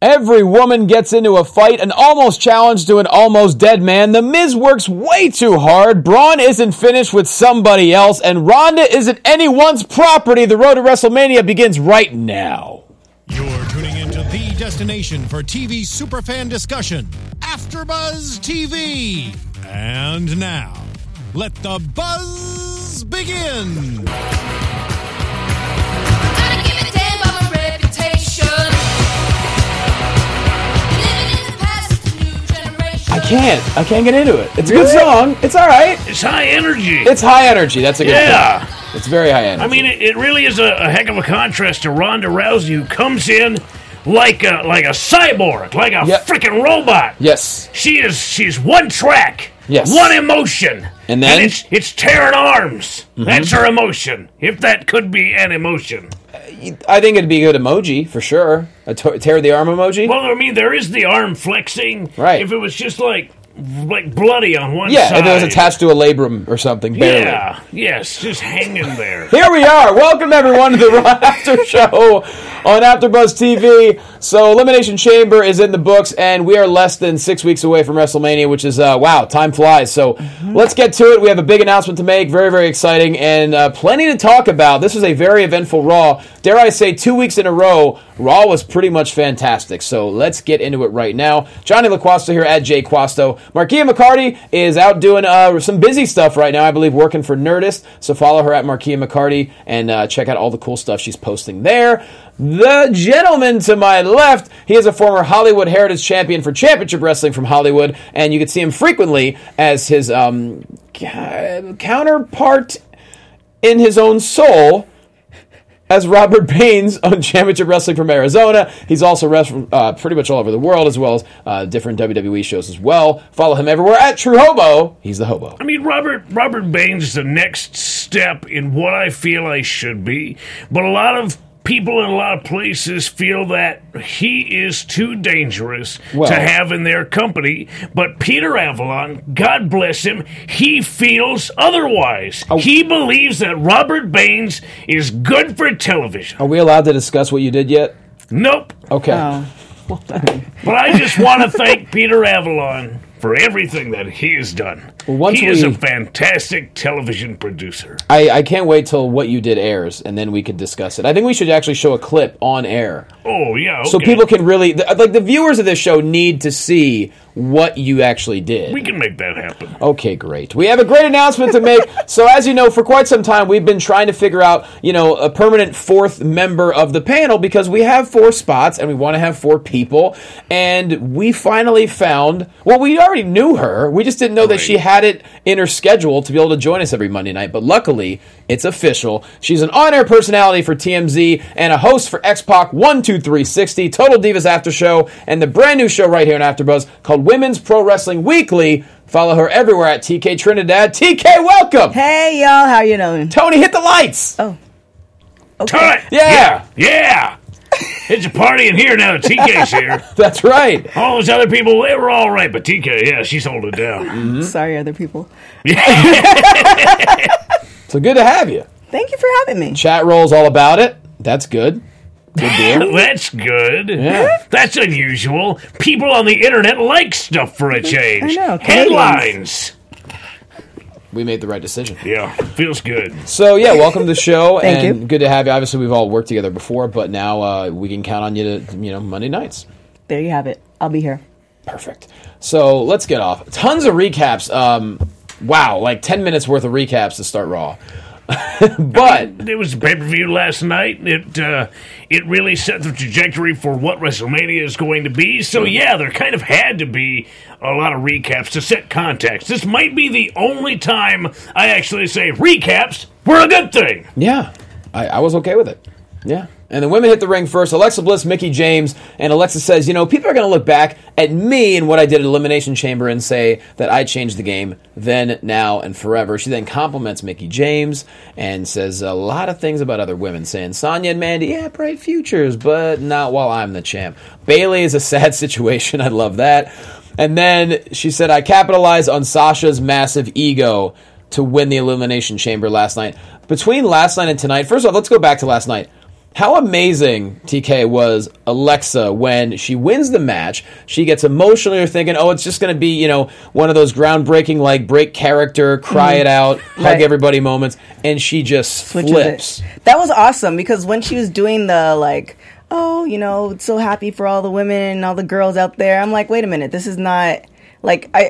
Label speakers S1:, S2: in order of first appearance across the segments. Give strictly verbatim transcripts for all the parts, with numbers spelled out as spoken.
S1: Every woman gets into a fight, an almost challenge to an almost dead man. The Miz works way too hard. Braun isn't finished with somebody else, and Ronda isn't anyone's property. The road to WrestleMania begins right now.
S2: You're tuning into the destination for T V superfan discussion, AfterBuzz T V. And now, let the buzz begin.
S1: I can't. I can't get into it. It's a good song. It's all right.
S3: It's high energy.
S1: It's high energy. That's a good
S3: Yeah.
S1: thing. It's very high energy.
S3: I mean, it, it really is a, a heck of a contrast to Ronda Rousey, who comes in like a like a cyborg, like a
S1: Yep.
S3: freaking robot.
S1: Yes.
S3: She is. She's one track.
S1: Yes.
S3: One emotion.
S1: And then?
S3: it's it's tearing arms. Mm-hmm. That's her emotion. If that could be an emotion.
S1: I think it'd be a good emoji, for sure. A to- tear the arm emoji.
S3: Well, I mean, there is the arm flexing.
S1: Right.
S3: If it was just like like bloody on one
S1: yeah,
S3: side.
S1: if it was attached to a labrum or something, barely.
S3: Yeah, yes, just hanging there.
S1: Here we are. Welcome, everyone, to the Raw After Show on AfterBuzz T V. So, Elimination Chamber is in the books, and we are less than six weeks away from WrestleMania, which is, uh, wow, time flies. So, mm-hmm. let's get to it. We have a big announcement to make, very, very exciting, and uh, plenty to talk about. This was a very eventful Raw. Dare I say, two weeks in a row, Raw was pretty much fantastic. So, let's get into it right now. Johnny LaQuasto here at Jay Quasto. Marquia McCarty is out doing uh, some busy stuff right now, I believe, working for Nerdist. So, follow her at Marquia McCarty and uh, check out all the cool stuff she's posting there. The gentleman to my left, he is a former Hollywood Heritage Champion for Championship Wrestling from Hollywood, and you can see him frequently as his um, ca- counterpart in his own soul as Robert Baines on Championship Wrestling from Arizona. He's also wrestled uh, pretty much all over the world, as well as uh, different W W E shows as well. Follow him everywhere at True Hobo. He's the hobo.
S3: I mean, Robert Robert Baines is the next step in what I feel I should be, but a lot of people in a lot of places feel that he is too dangerous
S1: well,
S3: to have in their company. But Peter Avalon, God bless him, he feels otherwise.
S1: Oh.
S3: He believes that Robert Baines is good for television.
S1: Are we allowed to discuss what you did yet?
S3: Nope.
S1: Okay.
S4: Oh.
S3: But I just want to thank Peter Avalon for everything that he has done.
S1: Well, once
S3: he is
S1: we-
S3: a fantastic television producer.
S1: I, I can't wait till what you did airs, and then we can discuss it. I think we should actually show a clip on air.
S3: Oh, yeah, okay.
S1: So people can really, like, the viewers of this show need to see what you actually did.
S3: We can make that happen.
S1: Okay, great. We have a great announcement to make. So as you know, for quite some time, we've been trying to figure out, you know, a permanent fourth member of the panel, because we have four spots and we want to have four people. And we finally found, well, we already knew her. We just didn't know that
S3: Right.
S1: she had it in her schedule to be able to join us every Monday night. But luckily, it's official. She's an on-air personality for T M Z and a host for X-Pac one two three sixty, Total Divas After Show, and the brand new show right here on AfterBuzz called Women's Pro Wrestling Weekly. Follow her everywhere at T K Trinidad. T K, welcome!
S4: Hey, y'all. How you doing?
S1: Tony, hit the lights!
S4: Oh. Okay.
S3: Cut!
S1: Yeah.
S3: Yeah! Yeah! It's a party in here now that T K's here.
S1: That's right.
S3: All those other people, they were all right, but T K, yeah, she's holding it down.
S1: Mm-hmm.
S4: Sorry, other people.
S1: So good to have you.
S4: Thank you for having me.
S1: Chat roll's all about it. That's good. Good deal.
S3: That's good.
S1: Yeah.
S3: That's unusual. People on the internet like stuff for a change.
S4: I know,
S3: Headlines.
S1: We made the right decision.
S3: Yeah, feels good.
S1: So, yeah, welcome to the show.
S4: Thank
S1: and
S4: you.
S1: good to have you. Obviously, we've all worked together before, but now uh, we can count on you to, you know, Monday nights.
S4: There you have it. I'll be here.
S1: Perfect. So, let's get off. Tons of recaps. Um, wow, like ten minutes worth of recaps to start Raw. But
S3: There was a pay-per-view last night. It uh, it really set the trajectory for what WrestleMania is going to be. So, yeah, there kind of had to be a lot of recaps to set context. This might be the only time I actually say recaps were a good thing.
S1: yeah, I, I was okay with it. Yeah. And the women hit the ring first. Alexa Bliss, Mickie James, and Alexa says, you know, people are going to look back at me and what I did at Elimination Chamber and say that I changed the game then, now, and forever. She then compliments Mickie James and says a lot of things about other women, saying Sonya and Mandy, yeah, bright futures, but not while I'm the champ. Bayley is a sad situation. I love that. And then she said, I capitalized on Sasha's massive ego to win the Elimination Chamber last night. Between last night and tonight, first off, let's go back to last night. How amazing, T K, was Alexa when she wins the match. She gets emotional. You're thinking, oh, it's just going to be, you know, one of those groundbreaking, like, break character, cry mm-hmm. it out, hug
S4: right.
S1: everybody moments. And she just
S4: Switches
S1: flips.
S4: It. That was awesome because when she was doing the, like, oh, you know, so happy for all the women and all the girls out there, I'm like, wait a minute, this is not, like, I...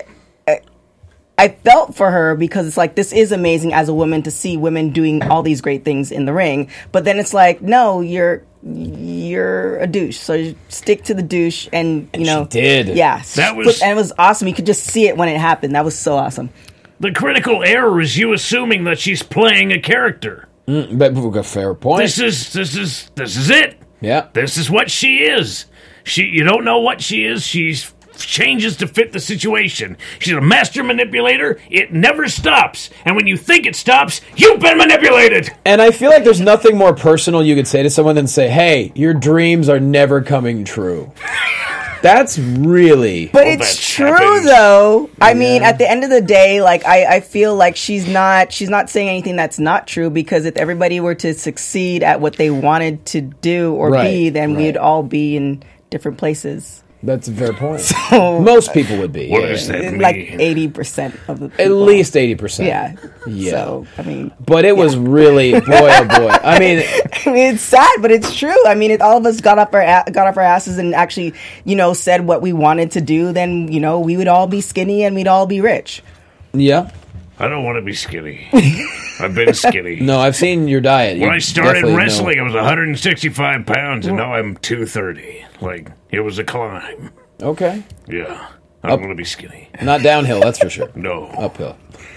S4: I felt for her because it's like, this is amazing as a woman to see women doing all these great things in the ring. But then it's like, no, you're you're a douche. So you stick to the douche and, you
S1: and
S4: know.
S1: She did.
S4: Yeah.
S3: That was,
S4: and it was awesome. You could just see it when it happened. That was so awesome.
S3: The critical error is you assuming that she's playing a character.
S1: Mm, but we've got a fair point.
S3: This is, this is, this is it.
S1: Yeah.
S3: This is what she is. She, you don't know what she is. She's changes to fit the situation. She's a master manipulator. It never stops. And when you think it stops, you've been manipulated.
S1: And I feel like there's nothing more personal you could say to someone than say, hey, your dreams are never coming true. That's really...
S4: But
S3: well,
S4: it's
S3: that's
S4: true,
S3: happened.
S4: though. I
S1: Yeah.
S4: mean, at the end of the day, like, I, I feel like she's not she's not saying anything that's not true, because if everybody were to succeed at what they wanted to do or
S1: Right,
S4: be, then
S1: right.
S4: we'd all be in different places.
S1: That's a fair point.
S4: So,
S1: Most people would be.
S3: What
S1: yeah.
S3: does that mean?
S4: like eighty percent of the people.
S1: At least eighty percent.
S4: Yeah.
S1: Yeah.
S4: So, I mean...
S1: But it was really, boy, oh boy. I mean...
S4: I mean, it's sad, but it's true. I mean, if all of us got up our a- got off our asses and actually, you know, said what we wanted to do, then, you know, we would all be skinny and we'd all be rich.
S1: Yeah.
S3: I don't want to be skinny. I've been skinny.
S1: No, I've seen your diet.
S3: When
S1: You
S3: I started
S1: definitely
S3: wrestling,
S1: know.
S3: I was one hundred sixty-five pounds, and now I'm two thirty. Like, it was a climb.
S1: Okay.
S3: Yeah. I don't want to be skinny.
S1: Not downhill, that's for sure.
S3: No.
S1: Uphill.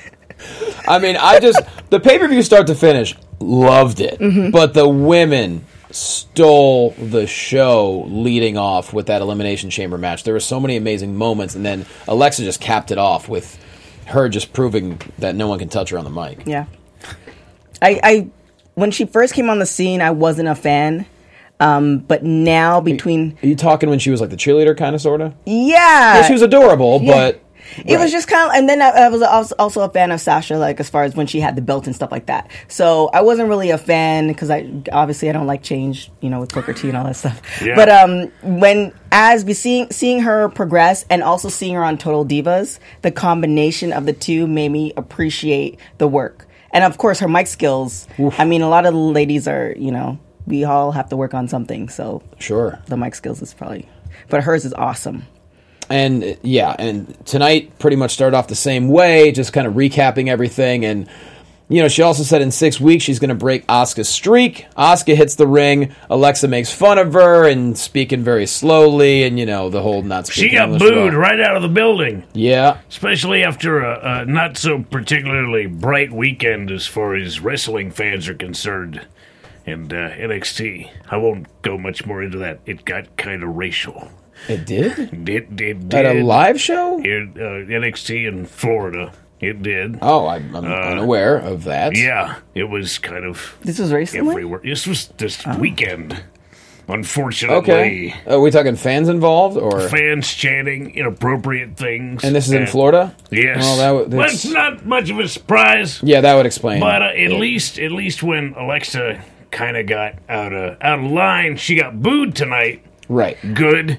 S1: I mean, I just... The pay-per-view start to finish, loved it.
S4: Mm-hmm.
S1: But the women stole the show leading off with that Elimination Chamber match. There were so many amazing moments, and then Alexa just capped it off with her just proving that no one can touch her on the mic.
S4: Yeah. I, I when she first came on the scene, I wasn't a fan. Um, but now between...
S1: Are you talking when she was like the cheerleader kind of, sort of?
S4: Yeah.
S1: She was adorable,
S4: Yeah.
S1: but...
S4: It
S1: right.
S4: was just kind of, and then I, I was also, also a fan of Sasha, like as far as when she had the belt and stuff like that. So I wasn't really a fan because I obviously I don't like change, you know, with Booker T and all that stuff.
S3: Yeah.
S4: But um, when as we seeing seeing her progress and also seeing her on Total Divas, the combination of the two made me appreciate the work. And of course, her mic skills.
S1: Oof.
S4: I mean, a lot of the ladies are, you know, we all have to work on something. So
S1: Sure.
S4: the mic skills is probably, but hers is awesome.
S1: And uh, yeah, and tonight pretty much started off the same way, just kind of recapping everything. And, you know, she also said in six weeks she's going to break Asuka's streak. Asuka hits the ring. Alexa makes fun of her and speaking very slowly, and, you know, the whole not speaking
S3: She got
S1: English
S3: booed
S1: well.
S3: right out of the building.
S1: Yeah.
S3: Especially after a, a not so particularly bright weekend as far as wrestling fans are concerned. And uh, N X T, I won't go much more into that. It got kind of racial.
S1: It did?
S3: It, it did.
S1: At a live show?
S3: It, uh, N X T in Florida. It did.
S1: Oh, I'm, I'm unaware of that.
S3: Yeah, it was kind of
S4: This was recently.
S3: everywhere. This was this weekend.
S1: Okay.
S3: Unfortunately,
S1: Are we talking fans involved? or?
S3: fans chanting inappropriate things.
S1: And this is in Florida?
S3: Yes.
S1: Oh, that w-
S3: Well,
S1: that's-
S3: it's not much of a surprise.
S1: Yeah, that would explain.
S3: But uh, at least, at least when Alexa kind of got out of out of line, she got booed tonight.
S1: Right.
S3: Good.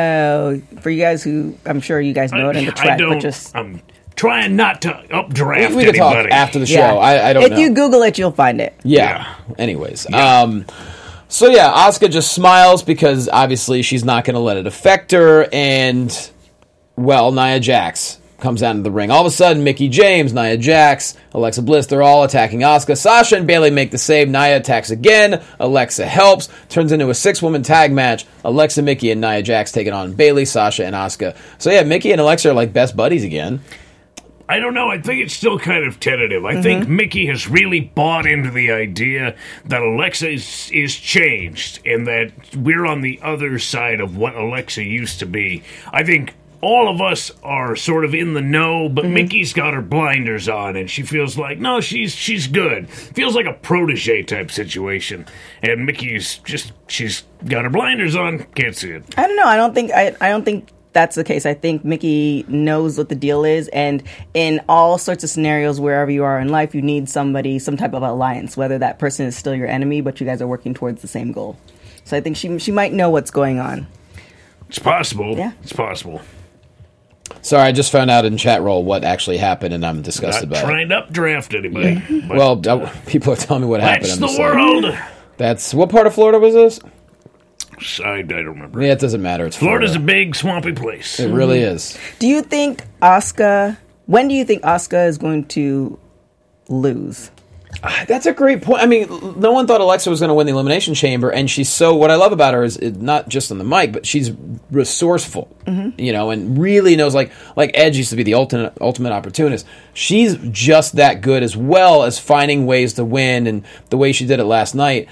S4: Oh, for you guys who, I'm sure you guys know it in the
S3: I
S4: track,
S3: don't.
S4: but just
S3: I'm trying not to updraft
S1: We, we could talk
S3: anybody.
S1: after the show.
S4: yeah.
S1: I, I don't
S4: if
S1: know.
S4: you Google it, you'll find it.
S1: Yeah. Anyways, um, so yeah, Asuka just smiles because obviously she's not going to let it affect her, and well, Nia Jax comes out into the ring. All of a sudden, Mickie James, Nia Jax, Alexa Bliss, they're all attacking Asuka. Sasha and Bayley make the save. Nia attacks again. Alexa helps. Turns into a six-woman tag match. Alexa, Mickie, and Nia Jax taking on Bayley, Sasha, and Asuka. So yeah, Mickie and Alexa are like best buddies again.
S3: I don't know. I think it's still kind of tentative. I think Mickey has really bought into the idea that Alexa is, is changed and that we're on the other side of what Alexa used to be. I think all of us are sort of in the know, but Mickey's got her blinders on, and she feels like, no, she's she's good. Feels like a protege type situation. And Mickey's just, she's got her blinders on, can't see it.
S4: I don't know. I don't think I, I don't think that's the case. I think Mickey knows what the deal is, and in all sorts of scenarios, wherever you are in life, you need somebody, some type of alliance, whether that person is still your enemy, but you guys are working towards the same goal. So I think she she might know what's going on.
S3: It's possible.
S4: Yeah.
S3: It's possible.
S1: Sorry, I just found out in chat roll what actually happened, and I'm disgusted
S3: Not
S1: about
S3: trying to updraft anybody.
S1: it.
S3: but,
S1: Well,
S3: uh,
S1: uh, people are telling me what happened.
S3: that's
S1: I'm
S3: the
S1: just like,
S3: world.
S1: That's what part of Florida was this?
S3: I, I don't remember.
S1: Yeah, it doesn't matter. It's
S3: Florida's
S1: Florida.
S3: a big, swampy place.
S1: It really is.
S4: Do you think Asuka? When do you think Asuka is going to lose?
S1: That's a great point. I mean, no one thought Alexa was going to win the Elimination Chamber, and she's so. What I love about her is it, not just on the mic, but she's resourceful,
S4: Mm-hmm.
S1: you know, and really knows. Like like Edge used to be the ultimate ultimate opportunist. She's just that good, as well as finding ways to win, and the way she did it last night.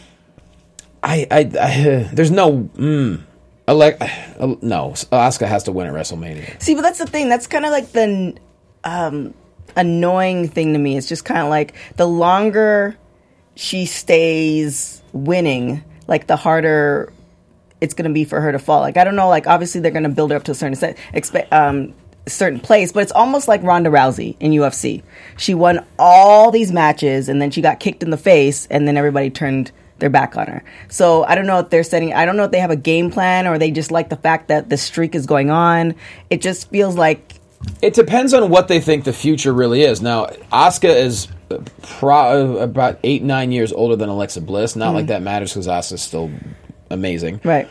S1: I, I, I there's no. Mm, Ale- uh, no, Asuka has to win at WrestleMania.
S4: See, but that's the thing. That's kind of like the um, annoying thing to me. It's just kind of like the longer she stays winning, like the harder it's going to be for her to fall. Like, I don't know, like obviously they're going to build her up to a certain set, expect, um, certain place, but it's almost like Ronda Rousey in U F C. She won all these matches and then she got kicked in the face and then everybody turned their back on her. So I don't know if they're setting, I don't know if they have a game plan or they just like the fact that the streak is going on. It just feels like
S1: It depends on what they think the future really is. Now, Asuka is pro- about eight, nine years older than Alexa Bliss. Not like that matters because Asuka's still amazing.
S4: right.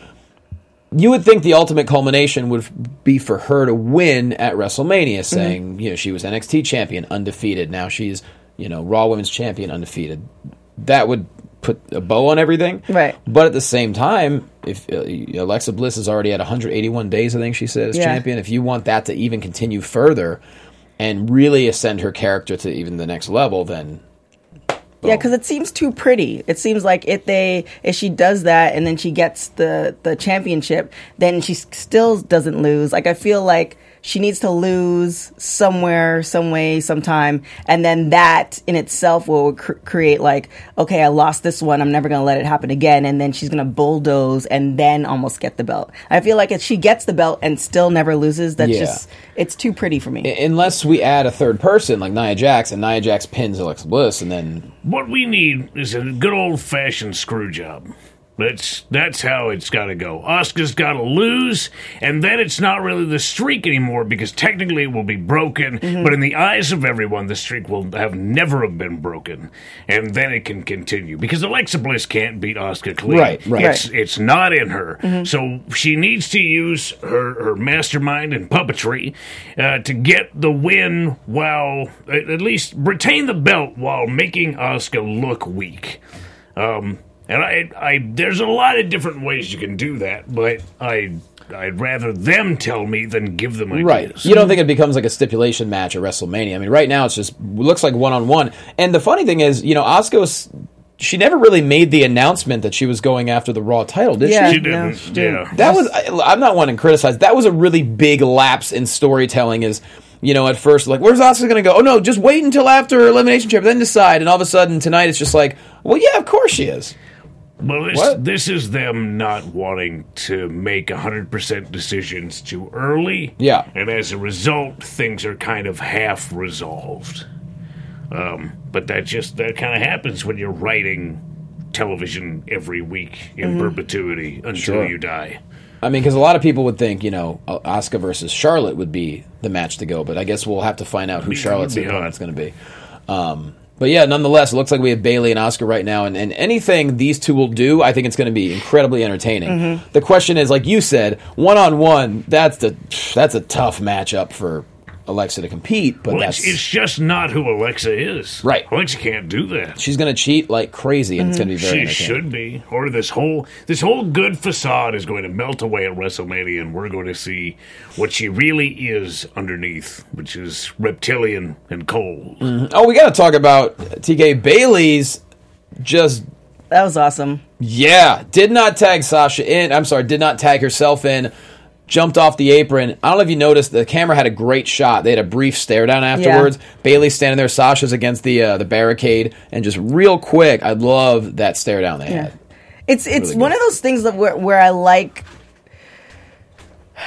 S1: You would think the ultimate culmination would be for her to win at WrestleMania, saying,
S4: Mm-hmm.
S1: you know, she was N X T champion, undefeated. Now she's, you know, Raw Women's champion, undefeated. That would put a bow on everything.
S4: Right.
S1: But at the same time, if uh, Alexa Bliss is already at one hundred eighty-one days, I think she said, as
S4: Yeah.
S1: champion, if you want that to even continue further and really ascend her character to even the next level, then
S4: Yeah, because it seems too pretty. It seems like if they if she does that and then she gets the the championship, then she s- still doesn't lose. Like I feel like she needs to lose somewhere, some way, sometime, and then that in itself will cr- create like, okay, I lost this one, I'm never gonna let it happen again, and then she's gonna bulldoze and then almost get the belt. I feel like if she gets the belt and still never loses, that's
S1: Yeah.
S4: just it's too pretty for me.
S1: unless we add a third person like Nia Jax, and Nia Jax pins Alexa Bliss, and then
S3: What we need is a good old-fashioned screw job. That's that's how it's got to go. Asuka's got to lose, and then it's not really the streak anymore because technically it will be broken.
S4: Mm-hmm.
S3: But in the eyes of everyone, the streak will have never have been broken, and then it can continue because Alexa Bliss can't beat Asuka clean.
S1: Right, right.
S3: It's it's not in her, so she needs to use her her mastermind and puppetry uh, to get the win while at at least retain the belt while making Asuka look weak. Um, And I, I, there's a lot of different ways you can do that, but I, I'd rather them tell me than give them ideas.
S1: right. You don't think it becomes like a stipulation match at WrestleMania? I mean, right now it's just looks like one on one. And the funny thing is, you know, Asuka was, she never really made the announcement that she was going after the Raw title, did
S4: Yeah.
S1: she?
S3: She didn't.
S4: No, she didn't.
S3: Yeah.
S1: That was, I, I'm not one to criticize. That was a really big lapse in storytelling. Is, you know, at first like, where's Asuka going to go? Oh no, just wait until after Elimination Chamber, then decide. And all of a sudden tonight it's just like, well, yeah, of course she is.
S3: Well, this,
S1: What?
S3: this is them not wanting to make one hundred percent decisions too early.
S1: Yeah.
S3: And as a result, things are kind of half resolved. Um, but that just, that kind of happens when you're writing television every week in perpetuity until
S1: Sure.
S3: you die.
S1: I mean, because a lot of people would think, you know, Asuka versus Charlotte would be the match to go, but I guess we'll have to find out who
S3: Be-
S1: Charlotte's
S3: be hot.
S1: opponent's going to be. Um, but yeah, nonetheless, it looks like we have Bayley and Asuka right now, and, and anything these two will do, I think it's going to be incredibly entertaining.
S4: Mm-hmm.
S1: The question is, like you said, one on one, that's the that's a tough matchup for Alexa to compete, but
S3: Well,
S1: that's
S3: it's, it's just not who Alexa is.
S1: Right.
S3: Alexa can't do that.
S1: she's going to cheat like crazy, and it's going to be very
S3: She
S1: entertaining.
S3: should be. Or this whole this whole good facade is going to melt away at WrestleMania, and we're going to see what she really is underneath, which is reptilian and cold.
S1: Oh, we got to talk about T K Bayley's just.
S4: That was awesome.
S1: Yeah, did not tag Sasha in. I'm sorry, did not tag herself in. Jumped off the apron. I don't know if you noticed, the camera had a great shot. They had a brief stare down afterwards. Bayley's standing there, Sasha's against the uh, the barricade, and just real quick, I love that stare down they
S4: Yeah.
S1: had.
S4: It's it's
S1: Really
S4: one
S1: good.
S4: of those things that where, where I like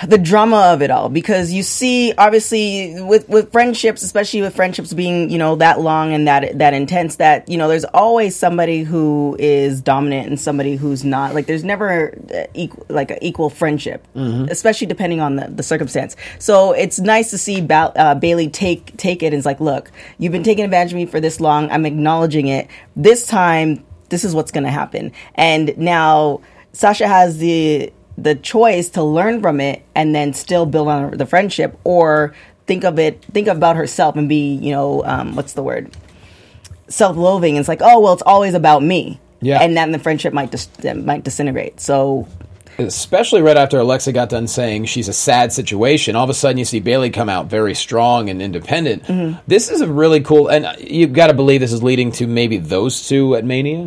S4: the drama of it all, because you see, obviously, with with friendships, especially with friendships being, you know, that long and that that intense, that, you know, there's always somebody who is dominant and somebody who's not. Like, there's never equal, like an equal friendship, mm-hmm. especially depending on the, the circumstance. So it's nice to see ba- uh, Bayley take take it and it's like, look, you've been taking advantage of me for this long. I'm acknowledging it. This time, this is what's going to happen. And now Sasha has the the choice to learn from it and then still build on the friendship, or think of it, think about herself and be, you know, um, what's the word? Self-loathing. It's like, oh, well, it's always about me.
S1: Yeah.
S4: And then the friendship might dis- might disintegrate. So,
S1: especially right after Alexa got done saying she's a sad situation, all of a sudden you see Bayley come out very strong and independent. Mm-hmm. This is a really cool, and you've got to believe this is leading to maybe those two at Mania.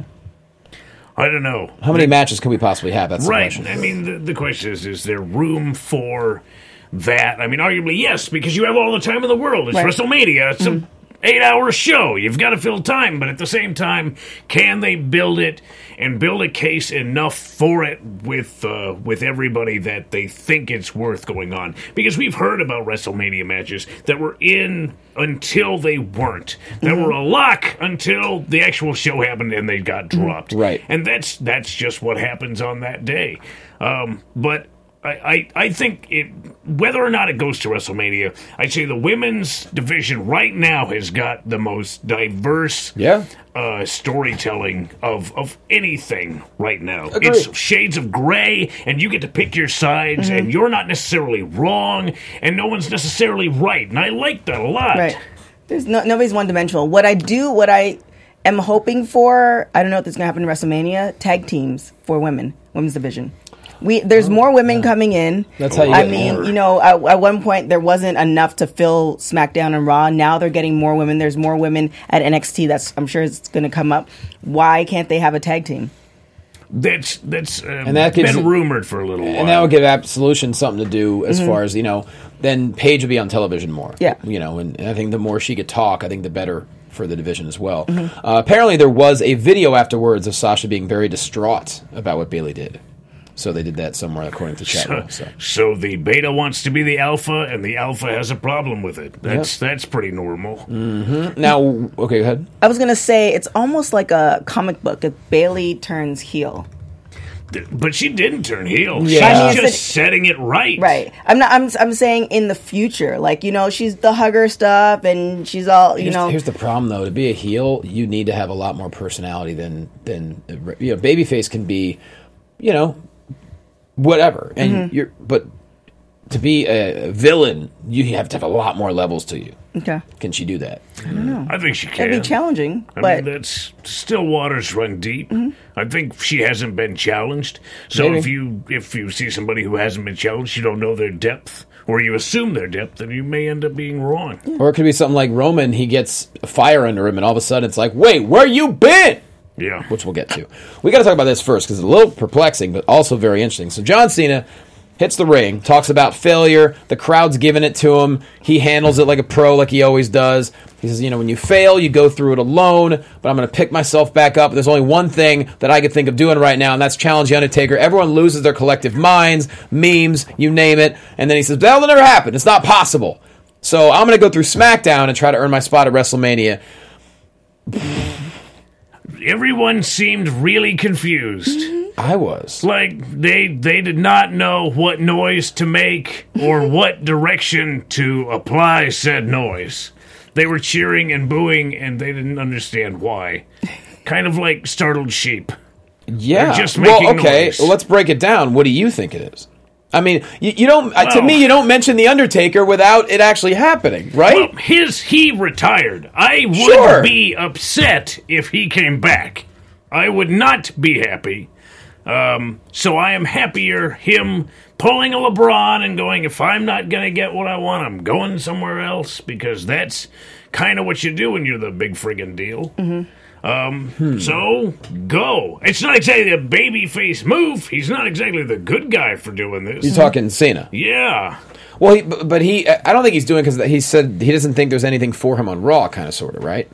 S3: I don't know.
S1: How many matches can we possibly have? That's
S3: right.
S1: The question.
S3: I mean, the, the question is, is there room for that? I mean, arguably, yes, because you have all the time in the world. It's right. WrestleMania. It's mm-hmm. an eight-hour show. You've got to fill time. But at the same time, can they build it and build a case enough for it with uh, with everybody that they think it's worth going on? Because we've heard about WrestleMania matches that were in until they weren't. That mm-hmm. were a lock until the actual show happened and they got dropped.
S1: Right.
S3: And that's that's just what happens on that day. Um, but I, I, I think it, whether or not it goes to WrestleMania, I'd say the women's division right now has got the most diverse
S1: yeah.
S3: uh, storytelling of, of anything right now.
S1: Agreed.
S3: It's shades of gray, and you get to pick your sides, mm-hmm. and you're not necessarily wrong, and no one's necessarily right. And I like that a lot.
S4: Right. There's no, nobody's one-dimensional. What I do, what I am hoping for, I don't know if this is going to happen in WrestleMania, tag teams for women, women's division. We There's oh, more women yeah. coming in.
S1: That's how you
S4: I
S1: get
S4: mean,
S1: more.
S4: you know, at, at one point there wasn't enough to fill SmackDown and Raw. Now they're getting more women. There's more women at N X T. That's I'm sure it's going to come up. Why can't they have a tag team?
S3: That's that's uh,
S1: and that gives,
S3: been rumored for a little while.
S1: And that would give Absolution something to do as mm-hmm. far as, you know, then Paige would be on television more.
S4: Yeah.
S1: You know, and, and I think the more she could talk, I think the better for the division as well. Mm-hmm. Uh, apparently there was a video afterwards of Sasha being very distraught about what Bayley did. So they did that somewhere, according to chat room.
S3: So,
S1: so.
S3: so the beta wants to be the alpha, and the alpha has a problem with it. That's yep. that's pretty normal.
S1: Mm-hmm. Now, okay, go ahead.
S4: I was gonna say it's almost like a comic book if Bayley turns heel.
S3: But she didn't turn heel.
S1: Yeah.
S3: She's just setting it right.
S4: Right. I'm not. I'm. I'm saying in the future, like, you know, she's the hugger stuff, and she's all, you
S1: here's,
S4: know.
S1: Here's the problem, though. To be a heel, you need to have a lot more personality than than you know. Babyface can be, you know, whatever, and mm-hmm. you're. But to be a villain, you have to have a lot more levels to you.
S4: Okay.
S1: Can she do that?
S4: I don't know.
S3: I think she can.
S4: It'd be challenging,
S3: I
S4: but
S3: mean, that's still waters run deep.
S4: Mm-hmm.
S3: I think she hasn't been challenged. So
S1: Maybe.
S3: if you if you see somebody who hasn't been challenged, you don't know their depth, or you assume their depth, then you may end up being wrong.
S4: Yeah.
S1: Or it could be something like Roman. He gets fire under him, and all of a sudden it's like, wait, where you been?
S3: Yeah.
S1: Which we'll get to. We got to talk about this first because it's a little perplexing, but also very interesting. So John Cena hits the ring, talks about failure. The crowd's giving it to him. He handles it like a pro, like he always does. He says, you know, when you fail, you go through it alone, but I'm going to pick myself back up. There's only one thing that I could think of doing right now, and that's challenge The Undertaker. Everyone loses their collective minds, memes, you name it. And then he says, that'll never happen. It's not possible. So I'm going to go through SmackDown and try to earn my spot at WrestleMania.
S3: Everyone seemed really confused.
S1: I was.
S3: Like, they they did not know what noise to make or what direction to apply said noise. They were cheering and booing, and they didn't understand why. Kind of like startled sheep.
S1: Yeah.
S3: They're just making
S1: well, okay,
S3: noise.
S1: well, let's break it down. What do you think it is? I mean, you, you don't.
S3: Well,
S1: to me, you don't mention The Undertaker without it actually happening, right?
S3: Well, his he retired. I would
S1: Sure.
S3: be upset if he came back. I would not be happy. Um, so I am happier him pulling a LeBron and going, if I'm not going to get what I want, I'm going somewhere else, because that's kind of what you do when you're the big friggin' deal. Mm-hmm. Um, hmm. So, go. It's not exactly a babyface move. He's not exactly the good guy for doing this.
S1: You're talking Cena.
S3: Yeah.
S1: Well, he, but he, I don't think he's doing it because he said he doesn't think there's anything for him on Raw, kind of, sort of, right?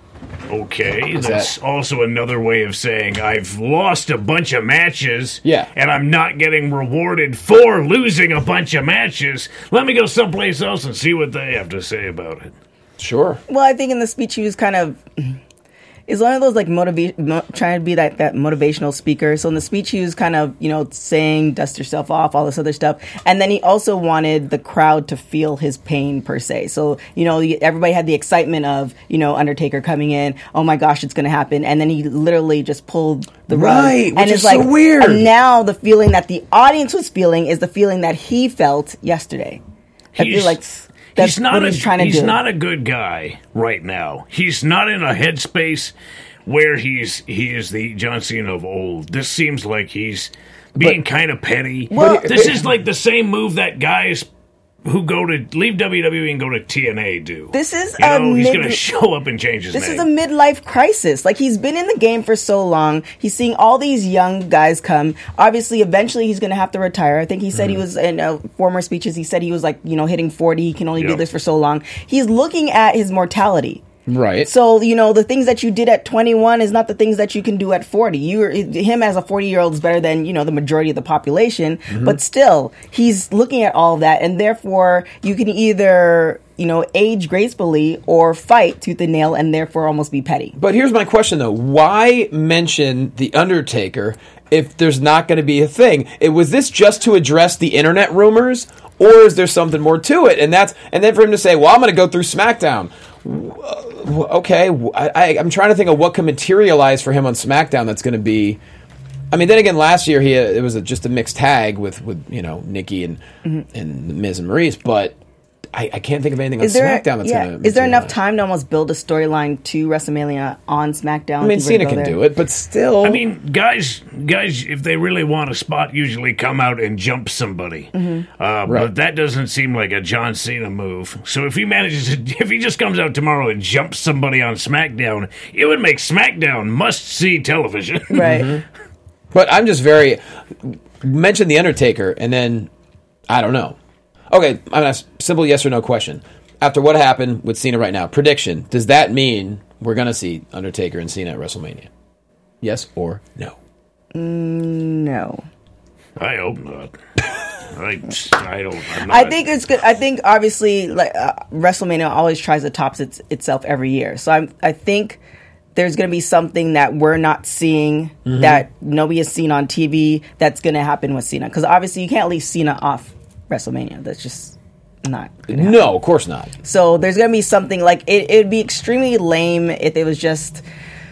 S3: Okay,
S1: Is
S3: that's
S1: that-
S3: also another way of saying I've lost a bunch of matches.
S1: Yeah.
S3: And I'm not getting rewarded for losing a bunch of matches. Let me go someplace else and see what they have to say about it.
S1: Sure.
S4: Well, I think in the speech he was kind of is one of those like motiva- mo- trying to be that, that motivational speaker. So in the speech he was kind of, you know, saying dust yourself off, all this other stuff. And then he also wanted the crowd to feel his pain per se. So, you know, everybody had the excitement of, you know, Undertaker coming in. Oh my gosh, it's going to happen. And then he literally just pulled the rug.
S1: Right, which
S4: and
S1: is
S4: it's like,
S1: so weird.
S4: And now the feeling that the audience was feeling is the feeling that he felt yesterday. I feel like that's
S3: he's not
S4: what
S3: a,
S4: he's trying to
S3: he's
S4: do.
S3: not a good guy right now. He's not in a headspace where he's he is the John Cena of old. This seems like he's being kind of petty.
S4: Well-
S3: this is like the same move that guys who go to leave W W E and go to T N A do.
S4: This is
S3: you
S4: a
S3: know, he's
S4: mid-
S3: going to show up and change his
S4: This
S3: name.
S4: is a midlife crisis. Like, he's been in the game for so long. He's seeing all these young guys come. Obviously, eventually he's going to have to retire. I think he said
S3: Mm-hmm.
S4: he was in uh, former speeches. He said he was like, you know, hitting forty. He can only do
S3: Yep.
S4: this for so long. He's looking at his mortality.
S1: Right.
S4: So, you know, the things that you did at twenty-one is not the things that you can do at forty. You him as a forty-year-old is better than, you know, the majority of the population.
S1: Mm-hmm.
S4: But still, he's looking at all of that. And therefore, you can either, you know, age gracefully or fight tooth and nail and therefore almost be petty.
S1: But here's my question, though. Why mention The Undertaker if there's not going to be a thing? It, was this just to address the internet rumors, or is there something more to it? And that's and then for him to say, well, I'm going to go through SmackDown. Okay, I, I, I'm trying to think of what can materialize for him on SmackDown that's going to be... I mean, then again, last year he it was a, just a mixed tag with, with you know, Nikki and,
S4: Mm-hmm.
S1: and Miz and Maurice, but... I, I can't think of anything on
S4: Is there,
S1: SmackDown that's
S4: yeah,
S1: going to...
S4: is there enough time to almost build a storyline to WrestleMania on SmackDown?
S1: I mean, Cena can do it, but still...
S3: I mean, guys, guys, if they really want a spot, usually come out and jump somebody.
S4: Mm-hmm.
S3: Uh,
S1: Right.
S3: But that doesn't seem like a John Cena move. So if he manages to, if he just comes out tomorrow and jumps somebody on SmackDown, it would make SmackDown must-see television.
S4: Right.
S1: Mm-hmm. But I'm just very... Mention The Undertaker, and then... I don't know. Okay, I'm going to simple yes or no question. After what happened with Cena right now, prediction, does that mean we're going to see Undertaker and Cena at WrestleMania? Yes or no?
S4: No.
S3: I hope not. I, I don't. I'm not,
S4: I think it's good. I think obviously, like uh, WrestleMania always tries to top its, itself every year. So I'm, I think there's going to be something that we're not seeing
S1: Mm-hmm.
S4: that nobody has seen on T V that's going to happen with Cena. Because obviously, you can't leave Cena off WrestleMania. That's just not gonna happen.
S1: No, of course not.
S4: So there's going to be something like it. It'd be extremely lame if it was just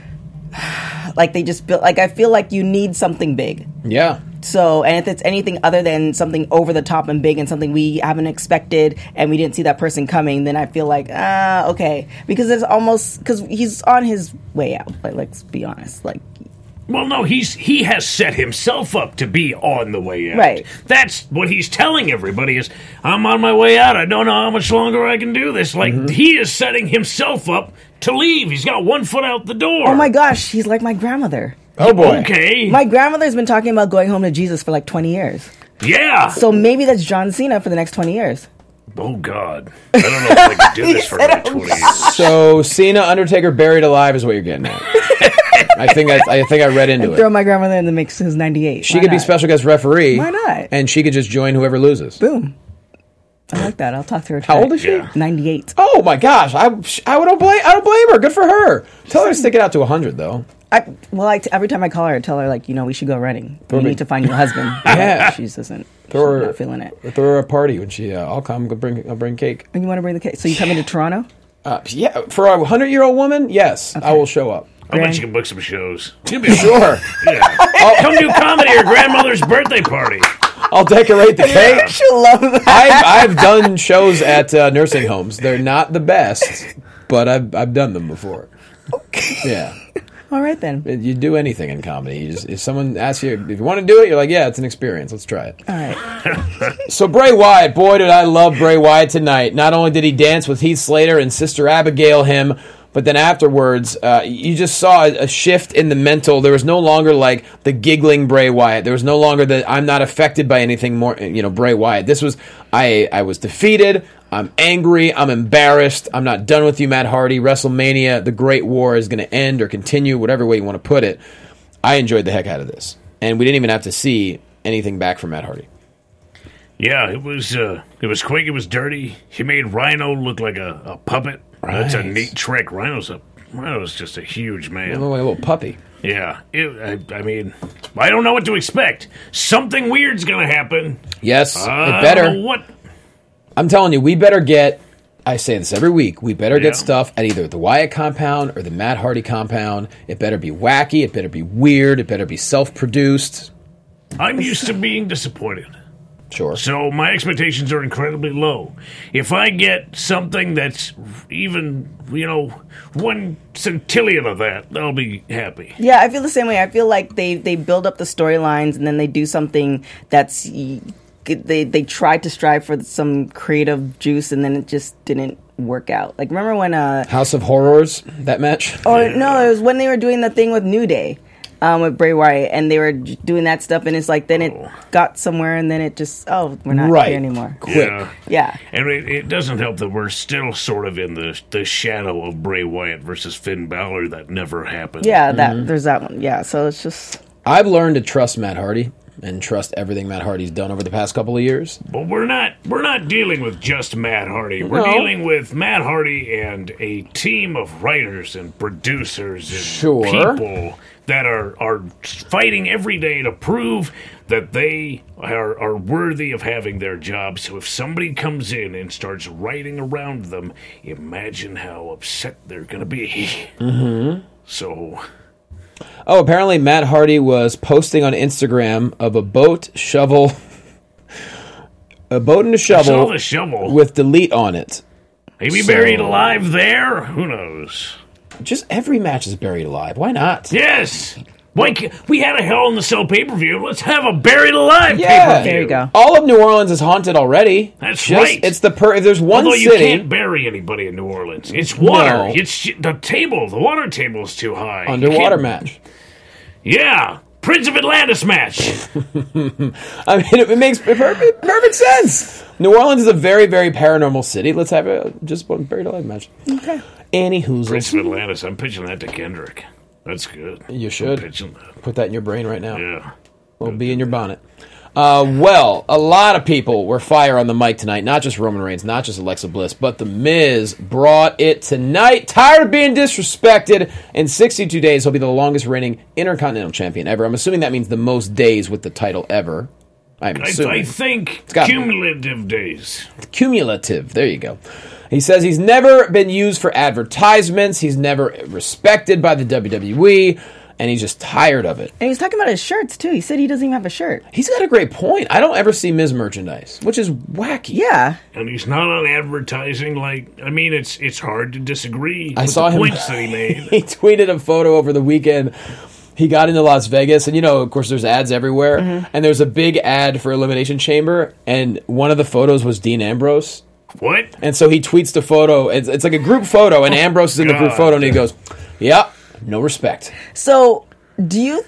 S4: like they just built. Like I feel like you need something big.
S1: Yeah.
S4: So, and if it's anything other than something over the top and big and something we haven't expected and we didn't see that person coming, then I feel like, ah, okay. Because it's almost, because he's on his way out. Like, let's be honest. Like,
S3: Well, no, he's he has set himself up to be on the way out.
S4: Right.
S3: That's what he's telling everybody is, I'm on my way out. I don't know how much longer I can do this. Like, he is setting himself up to leave. He's got one foot out the door.
S4: oh my gosh, he's like my grandmother.
S1: Oh, boy.
S3: Okay.
S4: My grandmother's been talking about going home to Jesus for like twenty years.
S3: yeah.
S4: So maybe that's John Cena for the next twenty years.
S3: Oh, God. I don't know if I can do this for another twenty years.
S1: So, Cena, Undertaker, buried alive is what you're getting at. I think I, I think I read into
S4: Throw
S1: it.
S4: my grandmother in the mix who's ninety-eight.
S1: She
S4: Why
S1: could be
S4: not?
S1: special guest referee.
S4: Why not?
S1: And she could just join whoever loses.
S4: Boom. I like that. I'll talk to her.
S1: How
S4: today.
S1: old is she?
S3: Yeah.
S4: ninety-eight.
S1: Oh my gosh, I, I don't blame I don't blame her. Good for her. Tell her to stick it out to one hundred though.
S4: I, well, I t- every time I call her, I tell her, like, you know, we should go running. We
S1: Perfect.
S4: need to find you a husband.
S1: Yeah.
S4: She just isn't.
S1: Throw
S4: She's
S1: her,
S4: not feeling it.
S1: throw her a party when she. Uh, I'll come. I'll bring. I'll bring cake.
S4: And you want to bring the cake? So you coming to Toronto?
S1: Uh, yeah, for a hundred-year-old woman, yes, I will show up.
S3: I bet
S4: Grand-
S3: you can book some shows.
S1: Sure,
S3: Yeah. Come do comedy at your grandmother's birthday party.
S1: I'll decorate the cake.
S4: She'll love that.
S1: I've, I've done shows at uh, nursing homes. They're not the best, but I've I've done them before. Yeah,
S4: All right, then.
S1: you do anything in comedy. You just, if someone asks you if you want to do it, you're like, yeah, it's an experience. Let's try it.
S4: All right.
S1: So Bray Wyatt, boy, did I love Bray Wyatt tonight. Not only did he dance with Heath Slater and Sister Abigail him, but then afterwards, uh, you just saw a, a shift in the mental. There was no longer like the giggling Bray Wyatt. There was no longer the I'm not affected by anything more, you know, Bray Wyatt. This was I I was defeated. I'm angry. I'm embarrassed. I'm not done with you, Matt Hardy. WrestleMania, the Great War is going to end or continue, whatever way you want to put it. I enjoyed the heck out of this. And we didn't even have to see anything back from Matt Hardy.
S3: Yeah, it was uh, it was quick, it was dirty. He made Rhino look like a, a puppet.
S1: Right.
S3: That's a neat trick. Rhino's a Rhino's just a huge man.
S1: Like a little puppy.
S3: Yeah, it, I, I mean, I don't know what to expect. Something weird's gonna happen.
S1: Yes,
S3: uh,
S1: it better.
S3: I don't know what?
S1: I'm telling you, we better get, I say this every week, we better
S3: Yeah.
S1: get stuff at either the Wyatt compound or the Matt Hardy compound. It better be wacky. It better be weird. It better be self-produced.
S3: I'm used to being disappointed.
S1: Sure.
S3: So my expectations are incredibly low. If I get something that's even, you know, one centillion of that, I'll be happy.
S4: Yeah, I feel the same way. I feel like they, they build up the storylines and then they do something that's they they tried to strive for some creative juice and then it just didn't work out. Like remember when uh
S1: House of Horrors, that match?
S4: or yeah. no, it was when they were doing the thing with New Day. Um, with Bray Wyatt, and they were j- doing that stuff, and it's like then it
S3: Oh.
S4: got somewhere, and then it just oh, we're not
S1: Right.
S4: here anymore.
S1: Quick.
S3: Yeah.
S4: Yeah,
S3: And it, it doesn't help that we're still sort of in the the shadow of Bray Wyatt versus Finn Balor. That never happened.
S4: yeah, that there's that one. Yeah, so it's just
S1: I've learned to trust Matt Hardy and trust everything Matt Hardy's done over the past couple of years.
S3: But we're not we're not dealing with just Matt Hardy. We're
S1: No.
S3: dealing with Matt Hardy and a team of writers and producers and
S1: Sure.
S3: people that are, are fighting every day to prove that they are, are worthy of having their job. So if somebody comes in and starts writing around them, imagine how upset they're going to be. Mm-hmm. So...
S1: Oh, apparently Matt Hardy was posting on Instagram of a boat, shovel, a boat and a
S3: I saw
S1: shovel
S3: the shovel.
S1: with delete on it.
S3: Maybe
S1: so-
S3: buried alive there? Who knows?
S1: Just every match is buried alive. Why not?
S3: Yes! Why can't, we had a Hell in the Cell pay-per-view. Let's have a buried alive
S1: Yeah.
S3: pay-per-view.
S4: there you go.
S1: All of New Orleans is haunted already.
S3: That's
S1: Just-
S3: right.
S1: It's the per. If there's one
S3: Although you
S1: city.
S3: can't bury anybody in New Orleans. It's water.
S1: No.
S3: It's the table. The water table is too high. You
S1: Underwater
S3: can't-
S1: match.
S3: Yeah. Prince of Atlantis match.
S1: I mean, it, it makes perfect, perfect sense. New Orleans is a very, very paranormal city. Let's have a just one buried alive match.
S4: Okay.
S1: Annie
S3: Prince
S1: Hoozles.
S3: of Atlantis. I'm pitching that to Kendrick. That's good.
S1: You
S3: I'm
S1: should
S3: pitching that.
S1: put that in your brain right now.
S3: Yeah.
S1: Will be in your bonnet. Uh, well, a lot of people were fire on the mic tonight. Not just Roman Reigns, not just Alexa Bliss, but The Miz brought it tonight. Tired of being disrespected. In sixty-two days, he'll be the longest reigning Intercontinental Champion ever. I'm assuming that means the most days with the title ever. I'm
S3: I,
S1: assuming.
S3: I think
S1: gotta be.
S3: cumulative days.
S1: Cumulative. There you go. He says he's never been used for advertisements. He's never respected by the W W E. And he's just tired of it.
S4: And he was talking about his shirts too. He said he doesn't even have a shirt.
S1: He's got a great point. I don't ever see Miz merchandise, which is wacky.
S4: Yeah.
S3: And he's not on advertising. Like, I mean, it's it's hard to disagree
S1: I
S3: with
S1: saw
S3: the
S1: him.
S3: points that he made.
S1: He tweeted a photo over the weekend. He got into Las Vegas, and you know, of course, there's ads everywhere.
S4: Mm-hmm.
S1: And there's a big ad for Elimination Chamber, and one of the photos was Dean Ambrose.
S3: What?
S1: And so he tweets the photo. It's, it's like a group photo, and Ambrose is in the group
S3: God.
S1: photo, and he goes, "Yeah, no respect."
S4: So do you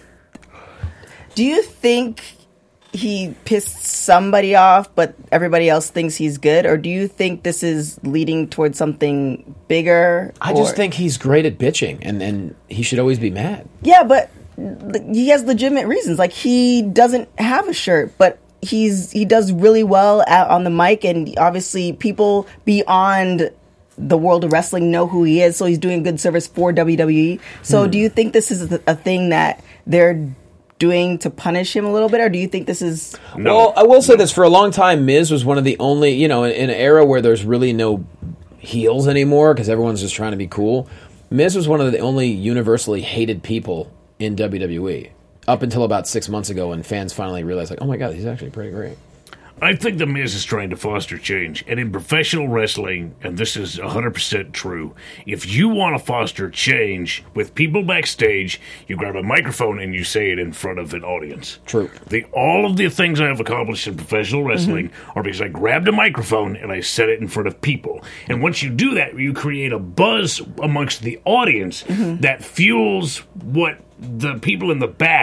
S4: do you think he pissed somebody off, but everybody else thinks he's good, or do you think this is leading towards something bigger?
S1: I
S4: or-
S1: just think he's great at bitching, and, and he should always be mad.
S4: yeah, but he has legitimate reasons. Like he doesn't have a shirt, but he's he does really well out on the mic, and obviously people beyond the world of wrestling know who he is, so he's doing good service for W W E. So
S1: Hmm.
S4: do you think this is a thing that they're doing to punish him a little bit, or do you think this is
S3: No.
S1: Well, I will say this. For a long time, Miz was one of the only, you know, in, in an era where there's really no heels anymore because everyone's just trying to be cool, Miz was one of the only universally hated people in W W E. Up until about six months ago when fans finally realized, like, oh my God, he's actually pretty great.
S3: I think The Miz is trying to foster change. And in professional wrestling, and this is one hundred percent true, if you want to foster change with people backstage, you grab a microphone and you say it in front of an audience.
S1: True.
S3: The, all of the things I have accomplished in professional wrestling are because I grabbed a microphone and I said it in front of people. And once you do that, you create a buzz amongst the audience that fuels what the people in the back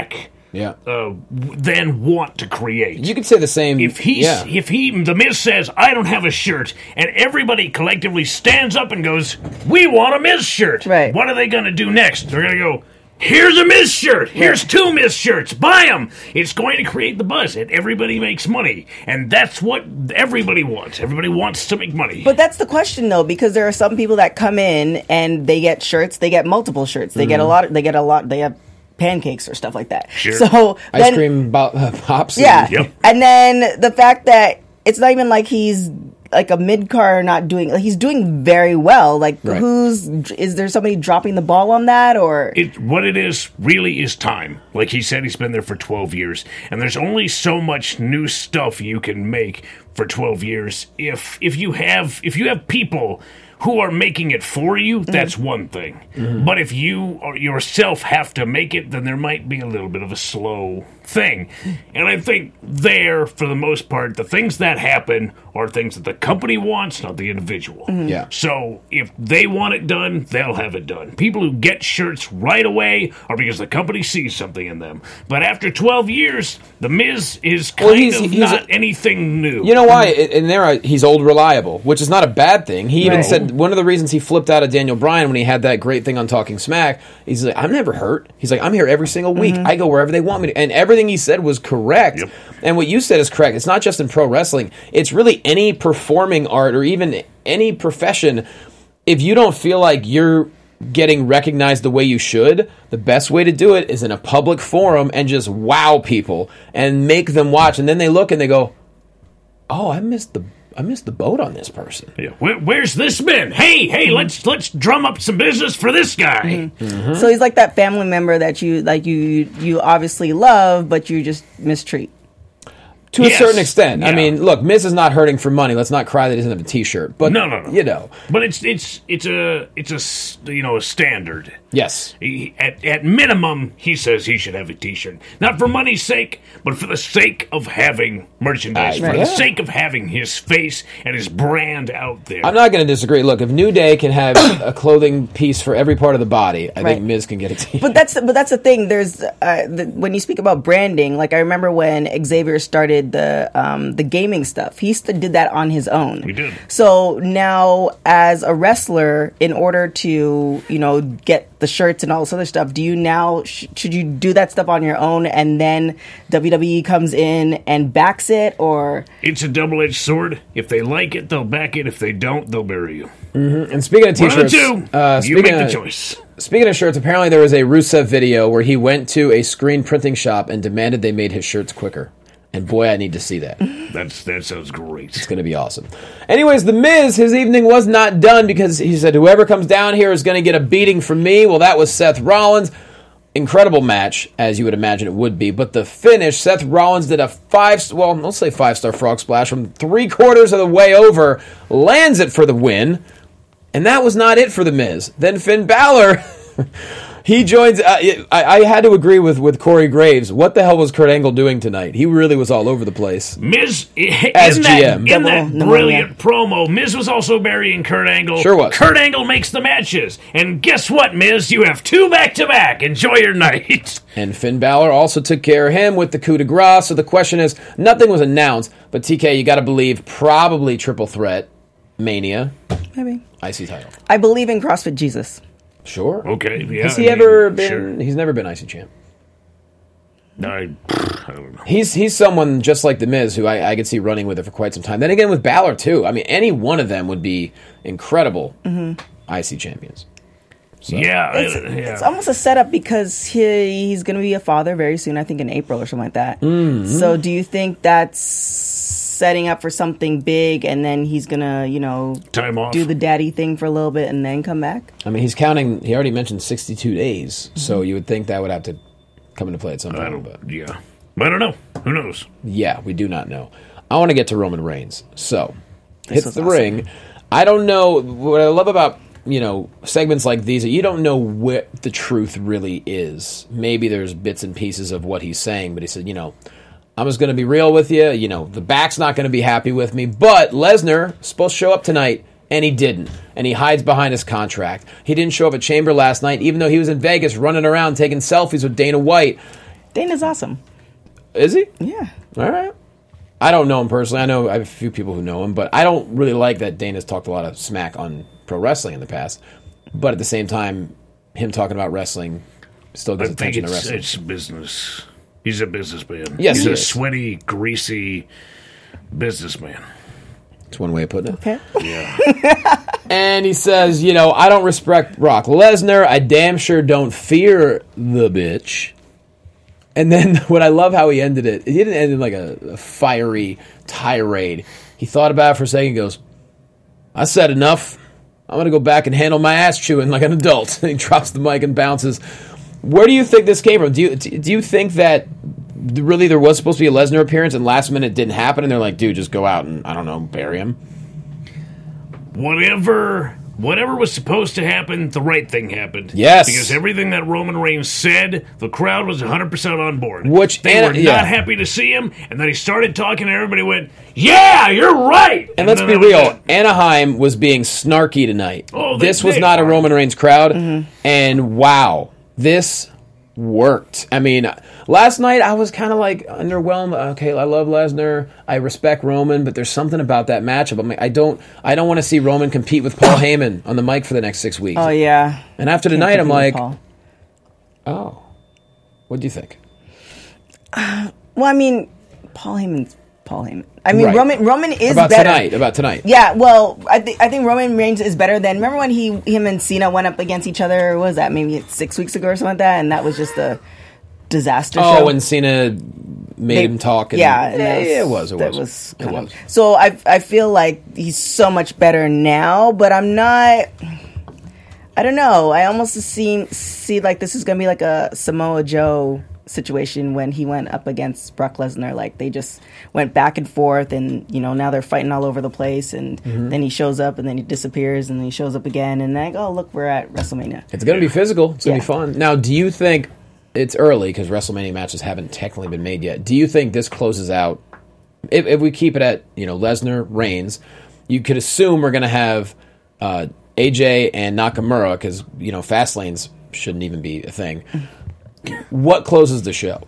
S1: Yeah.
S3: uh, then want to create.
S1: You could say the same.
S3: If he's,
S1: yeah.
S3: if he, the Miz says, I don't have a shirt, and everybody collectively stands up and goes, we want a Miz shirt.
S4: Right.
S3: What are they going to do next? They're going to go, here's a Miz shirt. Here's two Miz shirts. Buy them. It's going to create the buzz, and everybody makes money. And that's what everybody wants. Everybody wants to make money.
S4: But that's the question, though, because there are some people that come in and they get shirts. They get multiple shirts. They
S1: Mm-hmm.
S4: get a lot. They get a lot. They have pancakes or stuff like that.
S3: Sure.
S4: So
S1: Ice
S4: then,
S1: cream bo- uh, pops.
S4: yeah.
S1: and-
S3: Yep.
S4: And then the fact that it's not even like he's like a mid car not doing. Like he's doing very well. Like
S1: Right.
S4: who's is there somebody dropping the ball on that or?
S3: It, what it is really is time. Like he said, he's been there for twelve years, and there's only so much new stuff you can make for twelve years. If if you have if you have people who are making it for you, that's one thing. But if you or yourself have to make it, then there might be a little bit of a slow thing. And I think there, for the most part, the things that happen are things that the company wants, not the individual.
S1: Yeah.
S3: So if they want it done, they'll have it done. People who get shirts right away are because the company sees something in them. But after twelve years, The Miz is kind
S1: Well, he's-
S3: of
S1: he's
S3: not
S1: a-
S3: anything new.
S1: You know why? And there, he's old reliable, which is not a bad thing. He even
S3: No.
S1: said one of the reasons he flipped out of Daniel Bryan when he had that great thing on Talking Smack. He's like, I'm never hurt. He's like, I'm here every single week. I go wherever they want me to. And everything he said was correct.
S3: Yep.
S1: And what you said is correct. It's not just in pro wrestling. It's really any performing art or even any profession. If you don't feel like you're getting recognized the way you should, the best way to do it is in a public forum and just wow people and make them watch. And then they look and they go, oh, I missed the I missed the boat on this person.
S3: Yeah. Where, where's this been? Hey, hey, let's let's drum up some business for this guy.
S4: So he's like that family member that you like you you obviously love, but you just mistreat.
S1: To a
S3: Yes.
S1: certain extent. I
S3: Yeah.
S1: mean, look, Miz is not hurting for money. Let's not cry that he doesn't have a T-shirt. But,
S3: No, no, no.
S1: you know,
S3: But it's it's it's a it's a s- you know a standard.
S1: yes.
S3: He, at at minimum, he says he should have a T-shirt, not for money's sake, but for the sake of having merchandise,
S1: Uh,
S3: for
S1: yeah.
S3: the sake of having his face and his brand out there.
S1: I'm not going to disagree. Look, if New Day can have a clothing piece for every part of the body, I
S4: Right.
S1: think Miz can get a T-shirt.
S4: But that's but that's the thing. There's uh, the, when you speak about branding, like I remember when Xavier started the um, the gaming stuff. He st- did that on his own.
S3: He did.
S4: So now, as a wrestler, in order to you know get the shirts and all this other stuff, do you now sh- should you do that stuff on your own, and then W W E comes in and backs it, or
S3: It's a double-edged sword. If they like it, they'll back it. If they don't, they'll bury you.
S1: And speaking of
S3: One of the
S1: T-shirts,
S3: two.
S1: uh,
S3: you
S1: speaking
S3: make the
S1: of,
S3: choice.
S1: Speaking of shirts, apparently there was a Rusev video where he went to a screen printing shop and demanded they made his shirts quicker. And boy, I need to see that.
S3: That's that sounds great.
S1: It's going to be awesome. Anyways, The Miz, his evening was not done because he said, whoever comes down here is going to get a beating from me. Well, that was Seth Rollins. Incredible match, as you would imagine it would be. But the finish, Seth Rollins did a five, well, let's say five-star frog splash from three quarters of the way over, lands it for the win. And that was not it for The Miz. Then Finn Balor... He joins. Uh, I, I had to agree with, with Corey Graves. What the hell was Kurt Angle doing tonight? He really was all over the place.
S3: Miz, in
S1: As
S3: that,
S1: G M.
S3: in that
S4: Double
S3: brilliant promo, Miz was also burying Kurt Angle.
S1: Sure was.
S3: Kurt Angle makes the matches. And guess what, Miz? You have two back-to-back. Enjoy your night.
S1: And Finn Balor also took care of him with the coup de grace. So the question is, nothing was announced, but T K, you got to believe, probably triple threat, Mania,
S4: maybe
S1: I C title.
S4: I believe in CrossFit Jesus.
S1: Sure.
S3: Okay, yeah.
S1: Has
S3: I
S1: he
S3: mean,
S1: ever been?
S3: Sure.
S1: He's never been I C champ.
S3: No, I, I don't know.
S1: He's he's someone just like The Miz who I, I could see running with it for quite some time. Then again with Balor too. I mean, any one of them would be incredible I C champions.
S3: Yeah,
S4: It's,
S3: uh, yeah.
S4: it's almost a setup because he he's going to be a father very soon. I think in April or something like that.
S1: Mm-hmm.
S4: So, do you think that's setting up for something big, and then he's going to, you know,
S3: Time off.
S4: do the daddy thing for a little bit and then come back?
S1: I mean, he's counting. He already mentioned sixty-two days, so you would think that would have to come into play at some
S3: I
S1: point.
S3: don't.
S1: But
S3: Yeah, I don't know. Who knows?
S1: yeah, we do not know. I want to get to Roman Reigns. So hits
S4: was
S1: the
S4: awesome.
S1: ring. I don't know what I love about you know segments like these. You don't know what the truth really is. Maybe there's bits and pieces of what he's saying, but he said, you know. I'm just going to be real with you. You know, the back's not going to be happy with me. But Lesnar is supposed to show up tonight, and he didn't. And he hides behind his contract. He didn't show up at Chamber last night, even though he was in Vegas running around taking selfies with Dana White.
S4: Dana's awesome.
S1: Is he?
S4: Yeah.
S1: All right. I don't know him personally. I know I have a few people who know him, but I don't really like that Dana's talked a lot of smack on pro wrestling in the past. But at the same time, him talking about wrestling still
S3: I
S1: gives
S3: think
S1: attention to
S3: it's,
S1: wrestling.
S3: it's business. He's a businessman.
S1: Yes,
S3: He's
S1: he
S3: a
S1: is.
S3: sweaty, greasy businessman.
S1: That's one way of putting it.
S4: Okay.
S3: Yeah.
S1: And he says, you know, I don't respect Brock Lesnar. I damn sure don't fear the bitch. And then what I love how he ended it, he didn't end in like a, a fiery tirade. He thought about it for a second and goes, I said enough. I'm going to go back and handle my ass chewing like an adult. And he drops the mic and bounces. Where do you think this came from? Do you do you think that really there was supposed to be a Lesnar appearance and last minute didn't happen and they're like, dude, just go out and, I don't know, bury him?
S3: Whatever whatever was supposed to happen, the right thing happened.
S1: Yes.
S3: Because everything that Roman Reigns said, the crowd was one hundred percent on board.
S1: Which-
S3: They
S1: and-
S3: were
S1: yeah.
S3: not happy to see him, and then he started talking and everybody went, yeah, you're right!
S1: And let's
S3: then
S1: be
S3: that was
S1: real,
S3: it.
S1: Anaheim was being snarky tonight.
S3: Oh, they-
S1: this was
S3: they
S1: not a
S3: are.
S1: Roman Reigns crowd, and wow, this worked. I mean, last night I was kind of like underwhelmed. Okay, I love Lesnar, I respect Roman, but there's something about that matchup. I mean, I don't, I don't want to see Roman compete with Paul Heyman on the mic for the next six weeks.
S4: Oh yeah.
S1: And after
S4: Can't
S1: tonight, I'm
S4: compete with
S1: like,
S4: Paul.
S1: oh, what do you think?
S4: Well, I mean, Paul Heyman's Paul Heyman. I mean,
S1: Right.
S4: Roman Roman is
S1: About
S4: better.
S1: tonight, about tonight.
S4: Yeah, well, I think I think Roman Reigns is better than. Remember when he him and Cena went up against each other? What was that, maybe six weeks ago or something like that? And that was just a disaster
S1: Oh,
S4: show.
S1: when Cena made
S4: They-
S1: him talk. And,
S4: yeah, and that
S1: yeah, it was. It
S4: that
S1: was.
S4: was
S1: It
S4: kind
S1: was.
S4: of- So I I feel like he's so much better now, but I'm not. I don't know. I almost seem see like this is gonna be like a Samoa Joe situation when he went up against Brock Lesnar. Like they just went back and forth, and you know now they're fighting all over the place. And
S1: Mm-hmm.
S4: then he shows up, and then he disappears, and then he shows up again, and like, oh look, we're at WrestleMania.
S1: It's going to be physical. It's going to
S4: Yeah.
S1: be fun. Now, do you think it's early because WrestleMania matches haven't technically been made yet? Do you think this closes out? If, if we keep it at you know Lesnar Reigns, you could assume we're going to have uh, A J and Nakamura because you know Fastlanes shouldn't even be a thing. What closes the show?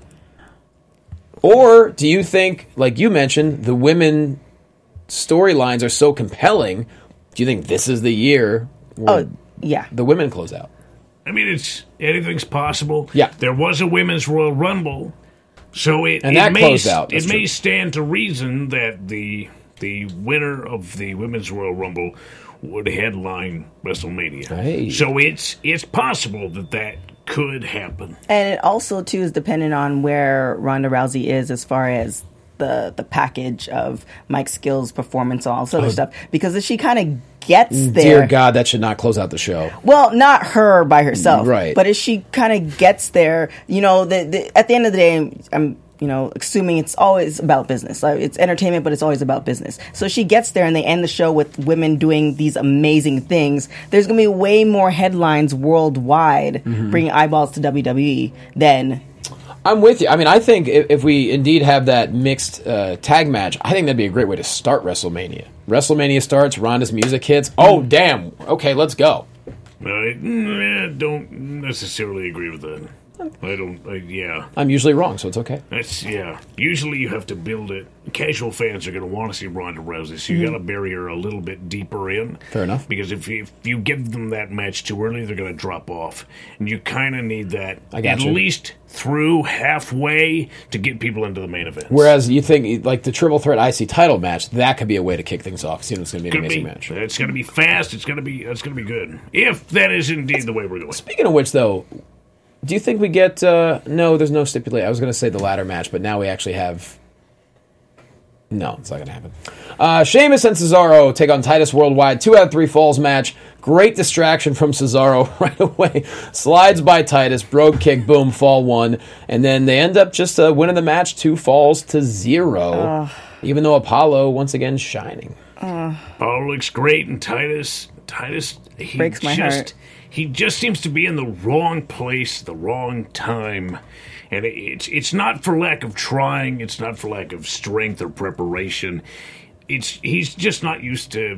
S1: Or do you think, like you mentioned, the women storylines are so compelling? Do you think this is the year where
S4: Oh yeah,
S1: the women close out?
S3: I mean, it's anything's possible.
S1: Yeah.
S3: There was a women's Royal Rumble, so it,
S1: And
S3: it
S1: that
S3: may,
S1: closed out, that's
S3: It may
S1: true.
S3: stand to reason that the the winner of the women's Royal Rumble would headline WrestleMania.
S1: Hey.
S3: So it's it's possible that that could happen.
S4: and it also too is dependent on where Ronda Rousey is as far as the the package of Mike Skill's performance and all this other stuff. Because if she kind of gets there,
S1: Oh. Dear God, that should not close out the show.
S4: well, not her by herself,
S1: Right.
S4: But if she kind of gets there, you know, the, the at the end of the day, I'm you know assuming it's always about business. Like, it's entertainment, but it's always about business. So she gets there, and they end the show with women doing these amazing things. There's gonna be way more headlines worldwide
S1: Mm-hmm.
S4: bringing eyeballs to W W E than.
S1: I'm with you. I mean, I think if, if we indeed have that mixed uh, tag match, I think that'd be a great way to start WrestleMania. WrestleMania starts, Ronda's music hits. Oh, damn. Okay, let's go.
S3: I mm, eh, don't necessarily agree with that. I don't. I, yeah.
S1: I'm usually wrong, so it's okay.
S3: That's yeah. Usually you have to build it. Casual fans are going to want to see Ronda Rousey, so you got to bury her a little bit deeper in.
S1: Fair enough.
S3: Because if you, if you give them that match too early, they're going to drop off, and you kind of need that
S1: I got
S3: at
S1: you.
S3: least through halfway to get people into the main event.
S1: Whereas you think, like, the Triple Threat I C title match, that could be a way to kick things off. See, it's going to be an
S3: Could
S1: amazing
S3: be.
S1: match.
S3: It's going to be fast. It's going to be. It's going to be good. If that is indeed the way we're going.
S1: Speaking of which, though, do you think we get... Uh, no, there's no stipulation. I was going to say the ladder match, but now we actually have... No, it's not going to happen. Uh, Sheamus and Cesaro take on Titus Worldwide. Two out of three falls match. Great distraction from Cesaro right away. Slides by Titus. Brogue kick. Boom. Fall one. And then they end up just uh, winning the match. Two falls to zero. Even though Apollo, once again, shining.
S3: Paul looks great, and Titus, Titus, he
S4: Breaks my
S3: just,
S4: heart.
S3: He just seems to be in the wrong place, the wrong time, and it, it's it's not for lack of trying. It's not for lack of strength or preparation. It's he's just not used to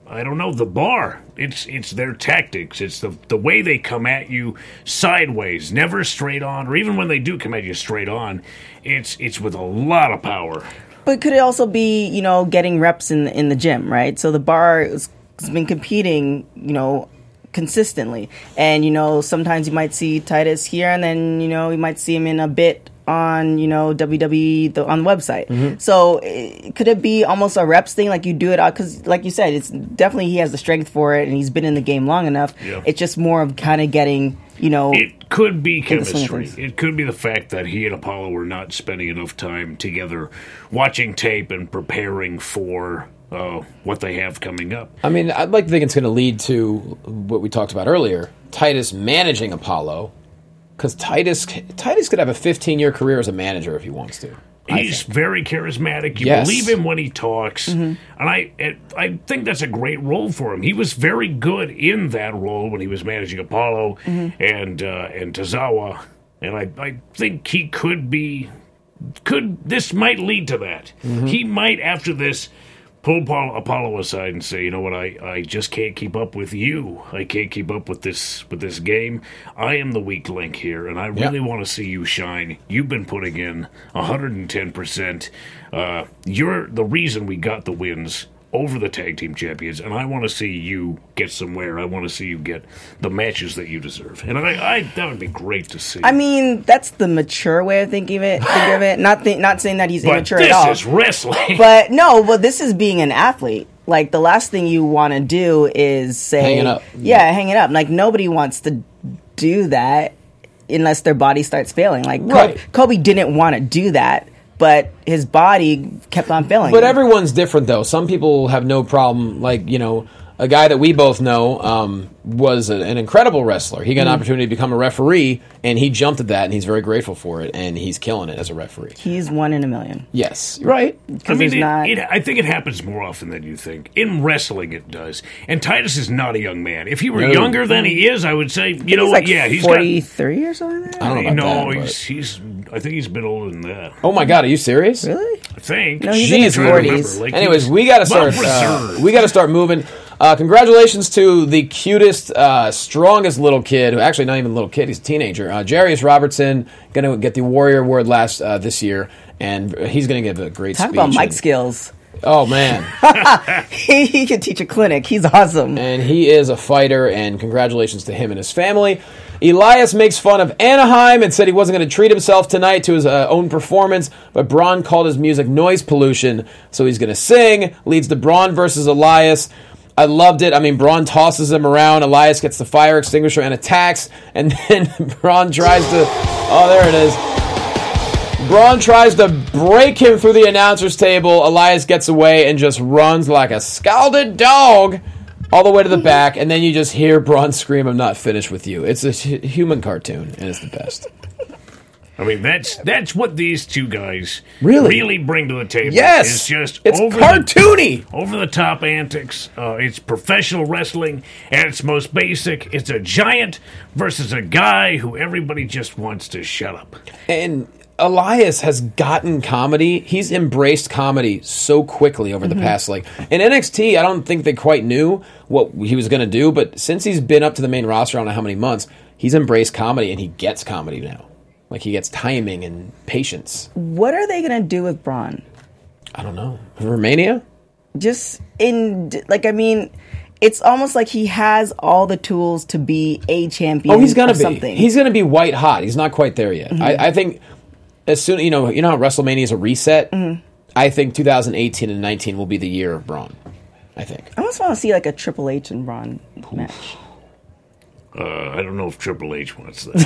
S3: I don't know, the bar. It's it's their tactics. It's the the way they come at you sideways, never straight on, or even when they do come at you straight on, it's it's with a lot of power.
S4: But could it also be, you know, getting reps in in the gym, right? So the bar is, has been competing, you know, consistently, and you know, sometimes you might see Titus here, and then you know, you might see him in a bit on, you know, W W E the, on the website. Mm-hmm. So it, could it be almost a reps thing, like you do it because, like you said, it's definitely he has the strength for it, and he's been in the game long enough. Yeah. It's just more of kind of getting, you know.
S3: It could be chemistry. It could be the fact that he and Apollo were not spending enough time together, watching tape and preparing for uh, what they have coming up.
S1: I mean, I'd like to think it's going to lead to what we talked about earlier: Titus managing Apollo. Because Titus, Titus could have a fifteen-year career as a manager if he wants to.
S3: He's very charismatic. You yes. believe him when he talks, mm-hmm. and I, I think that's a great role for him. He was very good in that role when he was managing Apollo mm-hmm. and uh, and Tozawa, and I, I think he could be, could this might lead to that. Mm-hmm. He might after this pull Paul, Apollo aside and say, you know what, I, I just can't keep up with you. I can't keep up with this with this game. I am the weak link here, and I really yep. want to see you shine. You've been putting in one hundred ten percent. Uh, you're the reason we got the wins over the tag team champions, and I want to see you get somewhere. I want to see you get the matches that you deserve, and I, I that would be great to see.
S4: I mean, that's the mature way of thinking of it. Think of it. Not th- not saying that he's
S3: but
S4: immature at all.
S3: This is wrestling.
S4: But no, but this is being an athlete. Like the last thing you want to do is say,
S1: hang it up.
S4: Yeah, yeah, hang it up. Like nobody wants to do that unless their body starts failing. Like
S1: right.
S4: Kobe, Kobe didn't want to do that. But his body kept on failing.
S1: But everyone's different, though. Some people have no problem. Like, you know, a guy that we both know um, was a, an incredible wrestler. He got mm-hmm. an opportunity to become a referee, and he jumped at that, and he's very grateful for it, and he's killing it as a referee.
S4: He's one in a million.
S1: Yes, right.
S3: I mean, it,
S4: not...
S3: it, I think it happens more often than you think. In wrestling, it does. And Titus is not a young man. If he were no. younger than he is, I would say, you know,
S4: he's like
S3: yeah, he's
S4: forty-three or something like that?
S1: I don't know about
S3: no,
S1: that.
S3: he's, he's, I think he's been older than that.
S1: Oh, my God, are you serious?
S4: Really?
S3: I think.
S4: No, he's Jeez, in his forties.
S3: Like
S1: Anyways, we got to start. Uh, we got to start moving. Uh, congratulations to the cutest, uh, strongest little kid, who actually not even a little kid, he's a teenager. Uh, Jarius Robertson, going to get the Warrior Award last uh, this year, and he's going to give a great
S4: Talk
S1: speech.
S4: Talk about mic
S1: and,
S4: skills.
S1: Oh, man.
S4: he, he could teach a clinic. He's awesome.
S1: And he is a fighter, and congratulations to him and his family. Elias makes fun of Anaheim and said he wasn't going to treat himself tonight to his uh, own performance, but Braun called his music noise pollution, so he's going to sing. Leads to Braun versus Elias. I loved it. I mean, Braun tosses him around. Elias gets the fire extinguisher and attacks. And then Braun tries to... Oh, there it is. Braun tries to break him through the announcer's table. Elias gets away and just runs like a scalded dog all the way to the back. And then you just hear Braun scream, "I'm not finished with you." It's a human cartoon, and it's the best.
S3: I mean, that's that's what these two guys
S1: really,
S3: really bring to the table.
S1: Yes,
S3: it's just
S1: it's
S3: over
S1: cartoony,
S3: the, over the top antics. Uh, it's professional wrestling at its most basic. It's a giant versus a guy who everybody just wants to shut up.
S1: And Elias has gotten comedy. He's embraced comedy so quickly over mm-hmm. the past, like in N X T. I don't think they quite knew what he was going to do, but since he's been up to the main roster, I don't know how many months, he's embraced comedy and he gets comedy now. Like, he gets timing and patience.
S4: What are they going to do with Braun?
S1: I don't know. Romania?
S4: Just in, like, I mean, it's almost like he has all the tools to be a champion.
S1: Oh, he's going to be.
S4: Something.
S1: He's going to be white hot. He's not quite there yet. Mm-hmm. I, I think as soon, you know, you know how WrestleMania is a reset? Mm-hmm. I think two thousand eighteen and nineteen will be the year of Braun. I think.
S4: I almost want to see, like, a Triple H and Braun Oof. match.
S3: Uh, I don't know if Triple H wants that.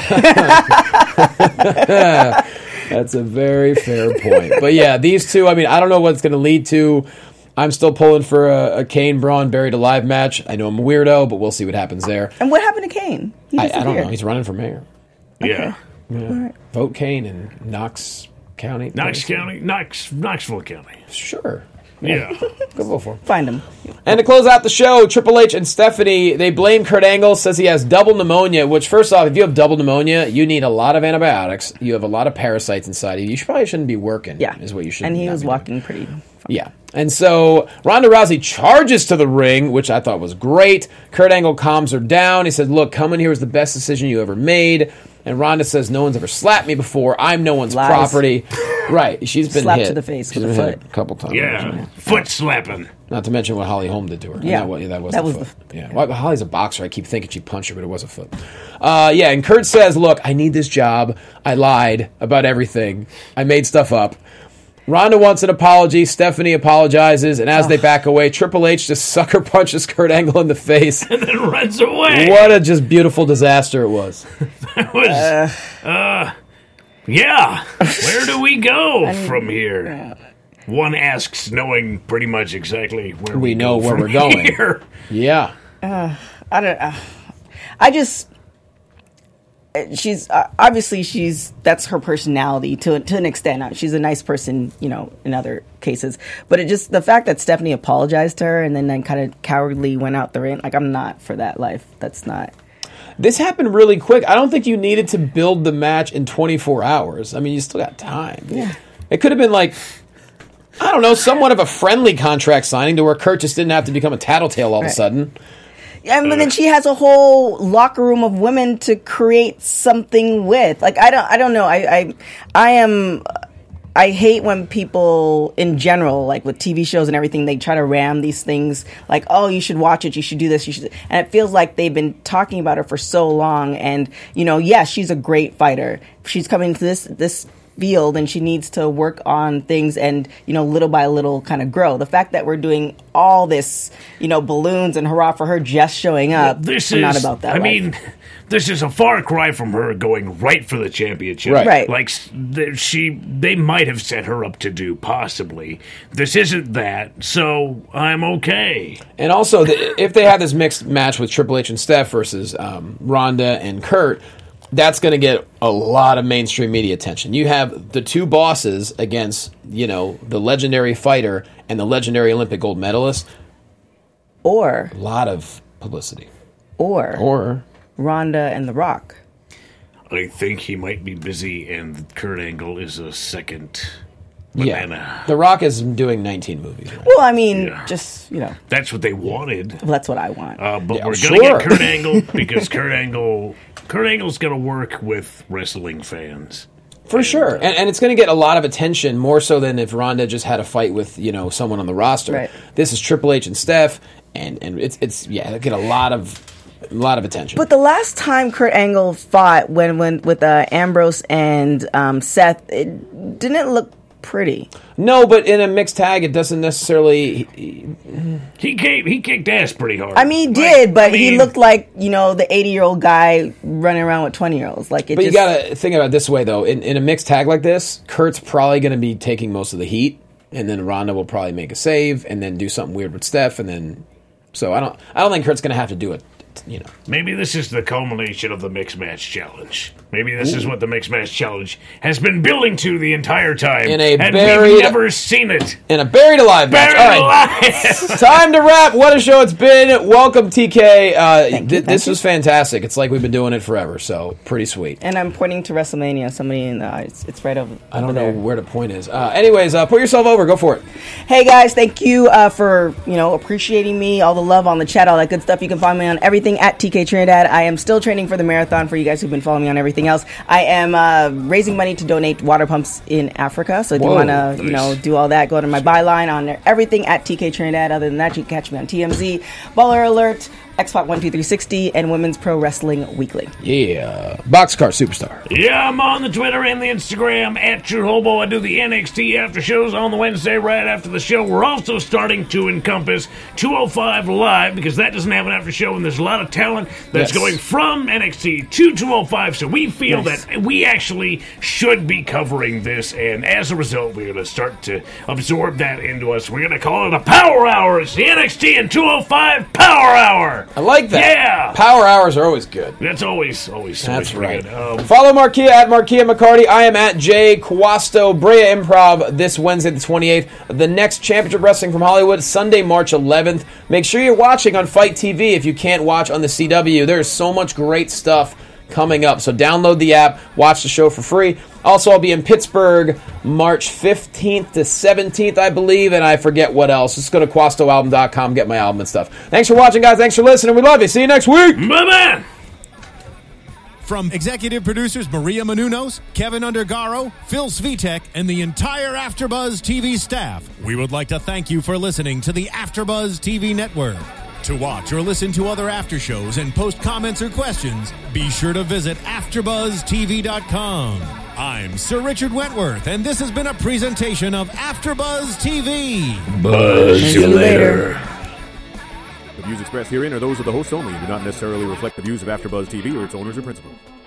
S1: That's a very fair point. But yeah, these two, I mean, I don't know what it's going to lead to. I'm still pulling for a, a Kane Braun buried alive match. I know I'm a weirdo, but we'll see what happens there.
S4: And what happened to Kane?
S1: I, I don't know. He's running for mayor.
S3: Yeah.
S1: Okay. yeah. Right. Vote Kane in Knox County.
S3: Knox County? Knox, Knoxville County.
S1: Sure.
S3: Yeah.
S1: Go vote for him.
S4: Find him.
S1: And to close out the show, Triple H and Stephanie, they blame Kurt Angle, says he has double pneumonia, which, first off, if you have double pneumonia, you need a lot of antibiotics. You have a lot of parasites inside of you. You probably shouldn't be working,
S4: yeah.
S1: is what you should
S4: And he was
S1: be
S4: walking
S1: doing.
S4: pretty far.
S1: Yeah. And so Ronda Rousey charges to the ring, which I thought was great. Kurt Angle calms her down. He said, look, coming here was the best decision you ever made. And Ronda says, no one's ever slapped me before. I'm no one's
S4: Lies.
S1: property. Right. She's been
S4: Slapped
S1: hit.
S4: to the face
S1: She's
S4: with
S1: been
S4: a
S1: hit
S4: foot.
S1: a couple times.
S3: Yeah, foot slapping.
S1: Not to mention what Holly Holm did to her. And
S4: Yeah.
S1: that, wa- that was
S4: That
S1: the
S4: was
S1: foot.
S4: the-
S1: yeah. Well, Holly's a boxer. I keep thinking she punched her, but it was a foot. Uh, yeah, and Kurt says, look, I need this job. I lied about everything. I made stuff up. Ronda wants an apology. Stephanie apologizes, and as they back away, Triple H just sucker punches Kurt Angle in the face.
S3: And then runs away.
S1: What a just beautiful disaster it was.
S3: That was, uh, yeah. Where do we go from here? One asks, knowing pretty much exactly where we,
S1: We know
S3: go
S1: where
S3: from
S1: we're going.
S3: here.
S1: Yeah.
S4: I don't. Uh, I just. She's uh, obviously she's that's her personality to to an extent. She's a nice person, you know, in other cases. But it just the fact that Stephanie apologized to her and then, then kind of cowardly went out the ring. Like, I'm not for that life. That's not.
S1: This happened really quick. I don't think you needed to build the match in twenty-four hours. I mean, you still got time.
S4: Yeah.
S1: It could have been like, I don't know, somewhat of a friendly contract signing to where Kurt just didn't have to become a tattletale all of a
S4: Right.
S1: sudden.
S4: And but then she has a whole locker room of women to create something with. Like, I don't, I don't know. I, I, I am. I hate when people, in general, like with T V shows and everything, they try to ram these things like, "Oh, you should watch it. You should do this. You should." And it feels like they've been talking about her for so long. And you know, yes, she's a great fighter. She's coming to this this. field and she needs to work on things and, you know, little by little kind of grow. The fact that we're doing all this, you know, balloons and hurrah for her just showing up,
S3: This
S4: I'm
S3: is
S4: not about that
S3: I
S4: life.
S3: mean, this is a far cry from her going right for the championship.
S1: Right.
S4: Right.
S3: Like s- th- she, they might have set her up to do possibly. This isn't that, so I'm okay.
S1: And also, the, if they had this mixed match with Triple H and Steph versus um, Ronda and Kurt, that's going to get a lot of mainstream media attention. You have the two bosses against, you know, the legendary fighter and the legendary Olympic gold medalist.
S4: Or,
S1: A lot of publicity.
S4: or,
S1: Or,
S4: Ronda and The Rock.
S3: I think he might be busy, and Kurt Angle is a second
S1: yeah,
S3: banana.
S1: The Rock is doing nineteen movies. Right?
S4: Well, I mean,
S3: Yeah.
S4: just, you know,
S3: That's what they wanted.
S4: that's what I want.
S3: Uh, but
S1: Yeah,
S3: we're
S1: sure.
S3: gonna get Kurt Angle because Kurt Angle, Kurt Angle's gonna work with wrestling fans.
S1: For sure. And, and it's going to get a lot of attention, more so than if Ronda just had a fight with, you know, someone on the roster.
S4: Right.
S1: This is Triple H and Steph, and, and it's, it's yeah, it'll get a lot of a lot of attention.
S4: But the last time Kurt Angle fought when, when with uh, Ambrose and um, Seth, it didn't look pretty.
S1: No, but in a mixed tag, it doesn't necessarily.
S3: He came, he kicked ass pretty hard.
S4: I mean, he
S3: Like,
S4: did, but
S3: I
S4: he
S3: mean,
S4: looked like, you know, the eighty-year-old guy running around with twenty-year-olds. Like, it
S1: But
S4: just,
S1: you got to think about it this way, though. In, in a mixed tag like this, Kurt's probably going to be taking most of the heat, and then Ronda will probably make a save, and then do something weird with Steph, and then. So I don't. I don't think Kurt's going to have to do it. You know.
S3: Maybe this is the culmination of the mixed match challenge. Maybe this is what the mixed match challenge has been building to the entire time,
S1: In a
S3: and
S1: buried-
S3: we've never seen it.
S1: In a buried alive match.
S3: Buried
S1: All right.
S3: alive.
S1: Time to wrap. What a show it's been. Welcome, T K. Uh, th-
S4: you,
S1: this
S4: thank you.
S1: was fantastic. It's like we've been doing it forever, so pretty sweet.
S4: and I'm pointing to WrestleMania. Somebody in the it's, it's right over.
S1: I don't
S4: over
S1: know
S4: there.
S1: where the point is. Uh, anyways, uh, put yourself over. Go for it.
S4: Hey guys, thank you uh, for you know appreciating me, all the love on the chat, all that good stuff. You can find me on everything at T K Trinidad. I am still training for the marathon. For you guys who've been following me on everything else, I am uh, raising money to donate water pumps in Africa. So if
S1: Whoa,
S4: you want to you know
S3: nice.
S4: do all that, go to my byline on there, everything at T K Trinidad. Other than that, you can catch me on T M Z, Baller Alert, X P O C one two three sixty, and Women's Pro Wrestling Weekly.
S1: Yeah. Boxcar Superstar.
S3: Yeah, I'm on the Twitter and the Instagram at True Hobo. I do the N X T after shows on the Wednesday right after the show. We're also starting to encompass two oh five Live because that doesn't have an after show, and there's a lot of talent that's
S1: Yes.
S3: going from N X T to two oh five. So we feel
S4: Yes.
S3: that we actually should be covering this, and as a result, we're going to start to absorb that into us. We're going to call it a Power Hour. It's the N X T and two oh five Power Hour.
S1: I like that.
S3: Yeah.
S1: Power hours are always good.
S3: That's always, always,
S1: That's
S3: always pretty
S1: right.
S3: good. Um,
S1: Follow Marquia at Marquia McCarty. I am at Jay Quasto, Brea Improv this Wednesday the twenty-eighth. The next Championship Wrestling from Hollywood, Sunday, March eleventh. Make sure you're watching on Fight T V if you can't watch on the C W. There's so much great stuff coming up. So download the app, watch the show for free. Also, I'll be in Pittsburgh March fifteenth to seventeenth, I believe, and I forget what else. Just go to quasto album dot com, get my album and stuff. Thanks for watching, guys. Thanks for listening. We love you. See you next week.
S3: Bye-bye.
S2: From executive producers Maria Menounos, Kevin Undergaro, Phil Svitek, and the entire AfterBuzz T V staff, we would like to thank you for listening to the AfterBuzz T V network. To watch or listen to other after shows and post comments or questions, be sure to visit after buzz t v dot com. I'm Sir Richard Wentworth, and this has been a presentation of AfterBuzz T V.
S3: Buzz you later.
S5: The views expressed herein are those of the hosts only and do not necessarily reflect the views of AfterBuzz T V or its owners or principals.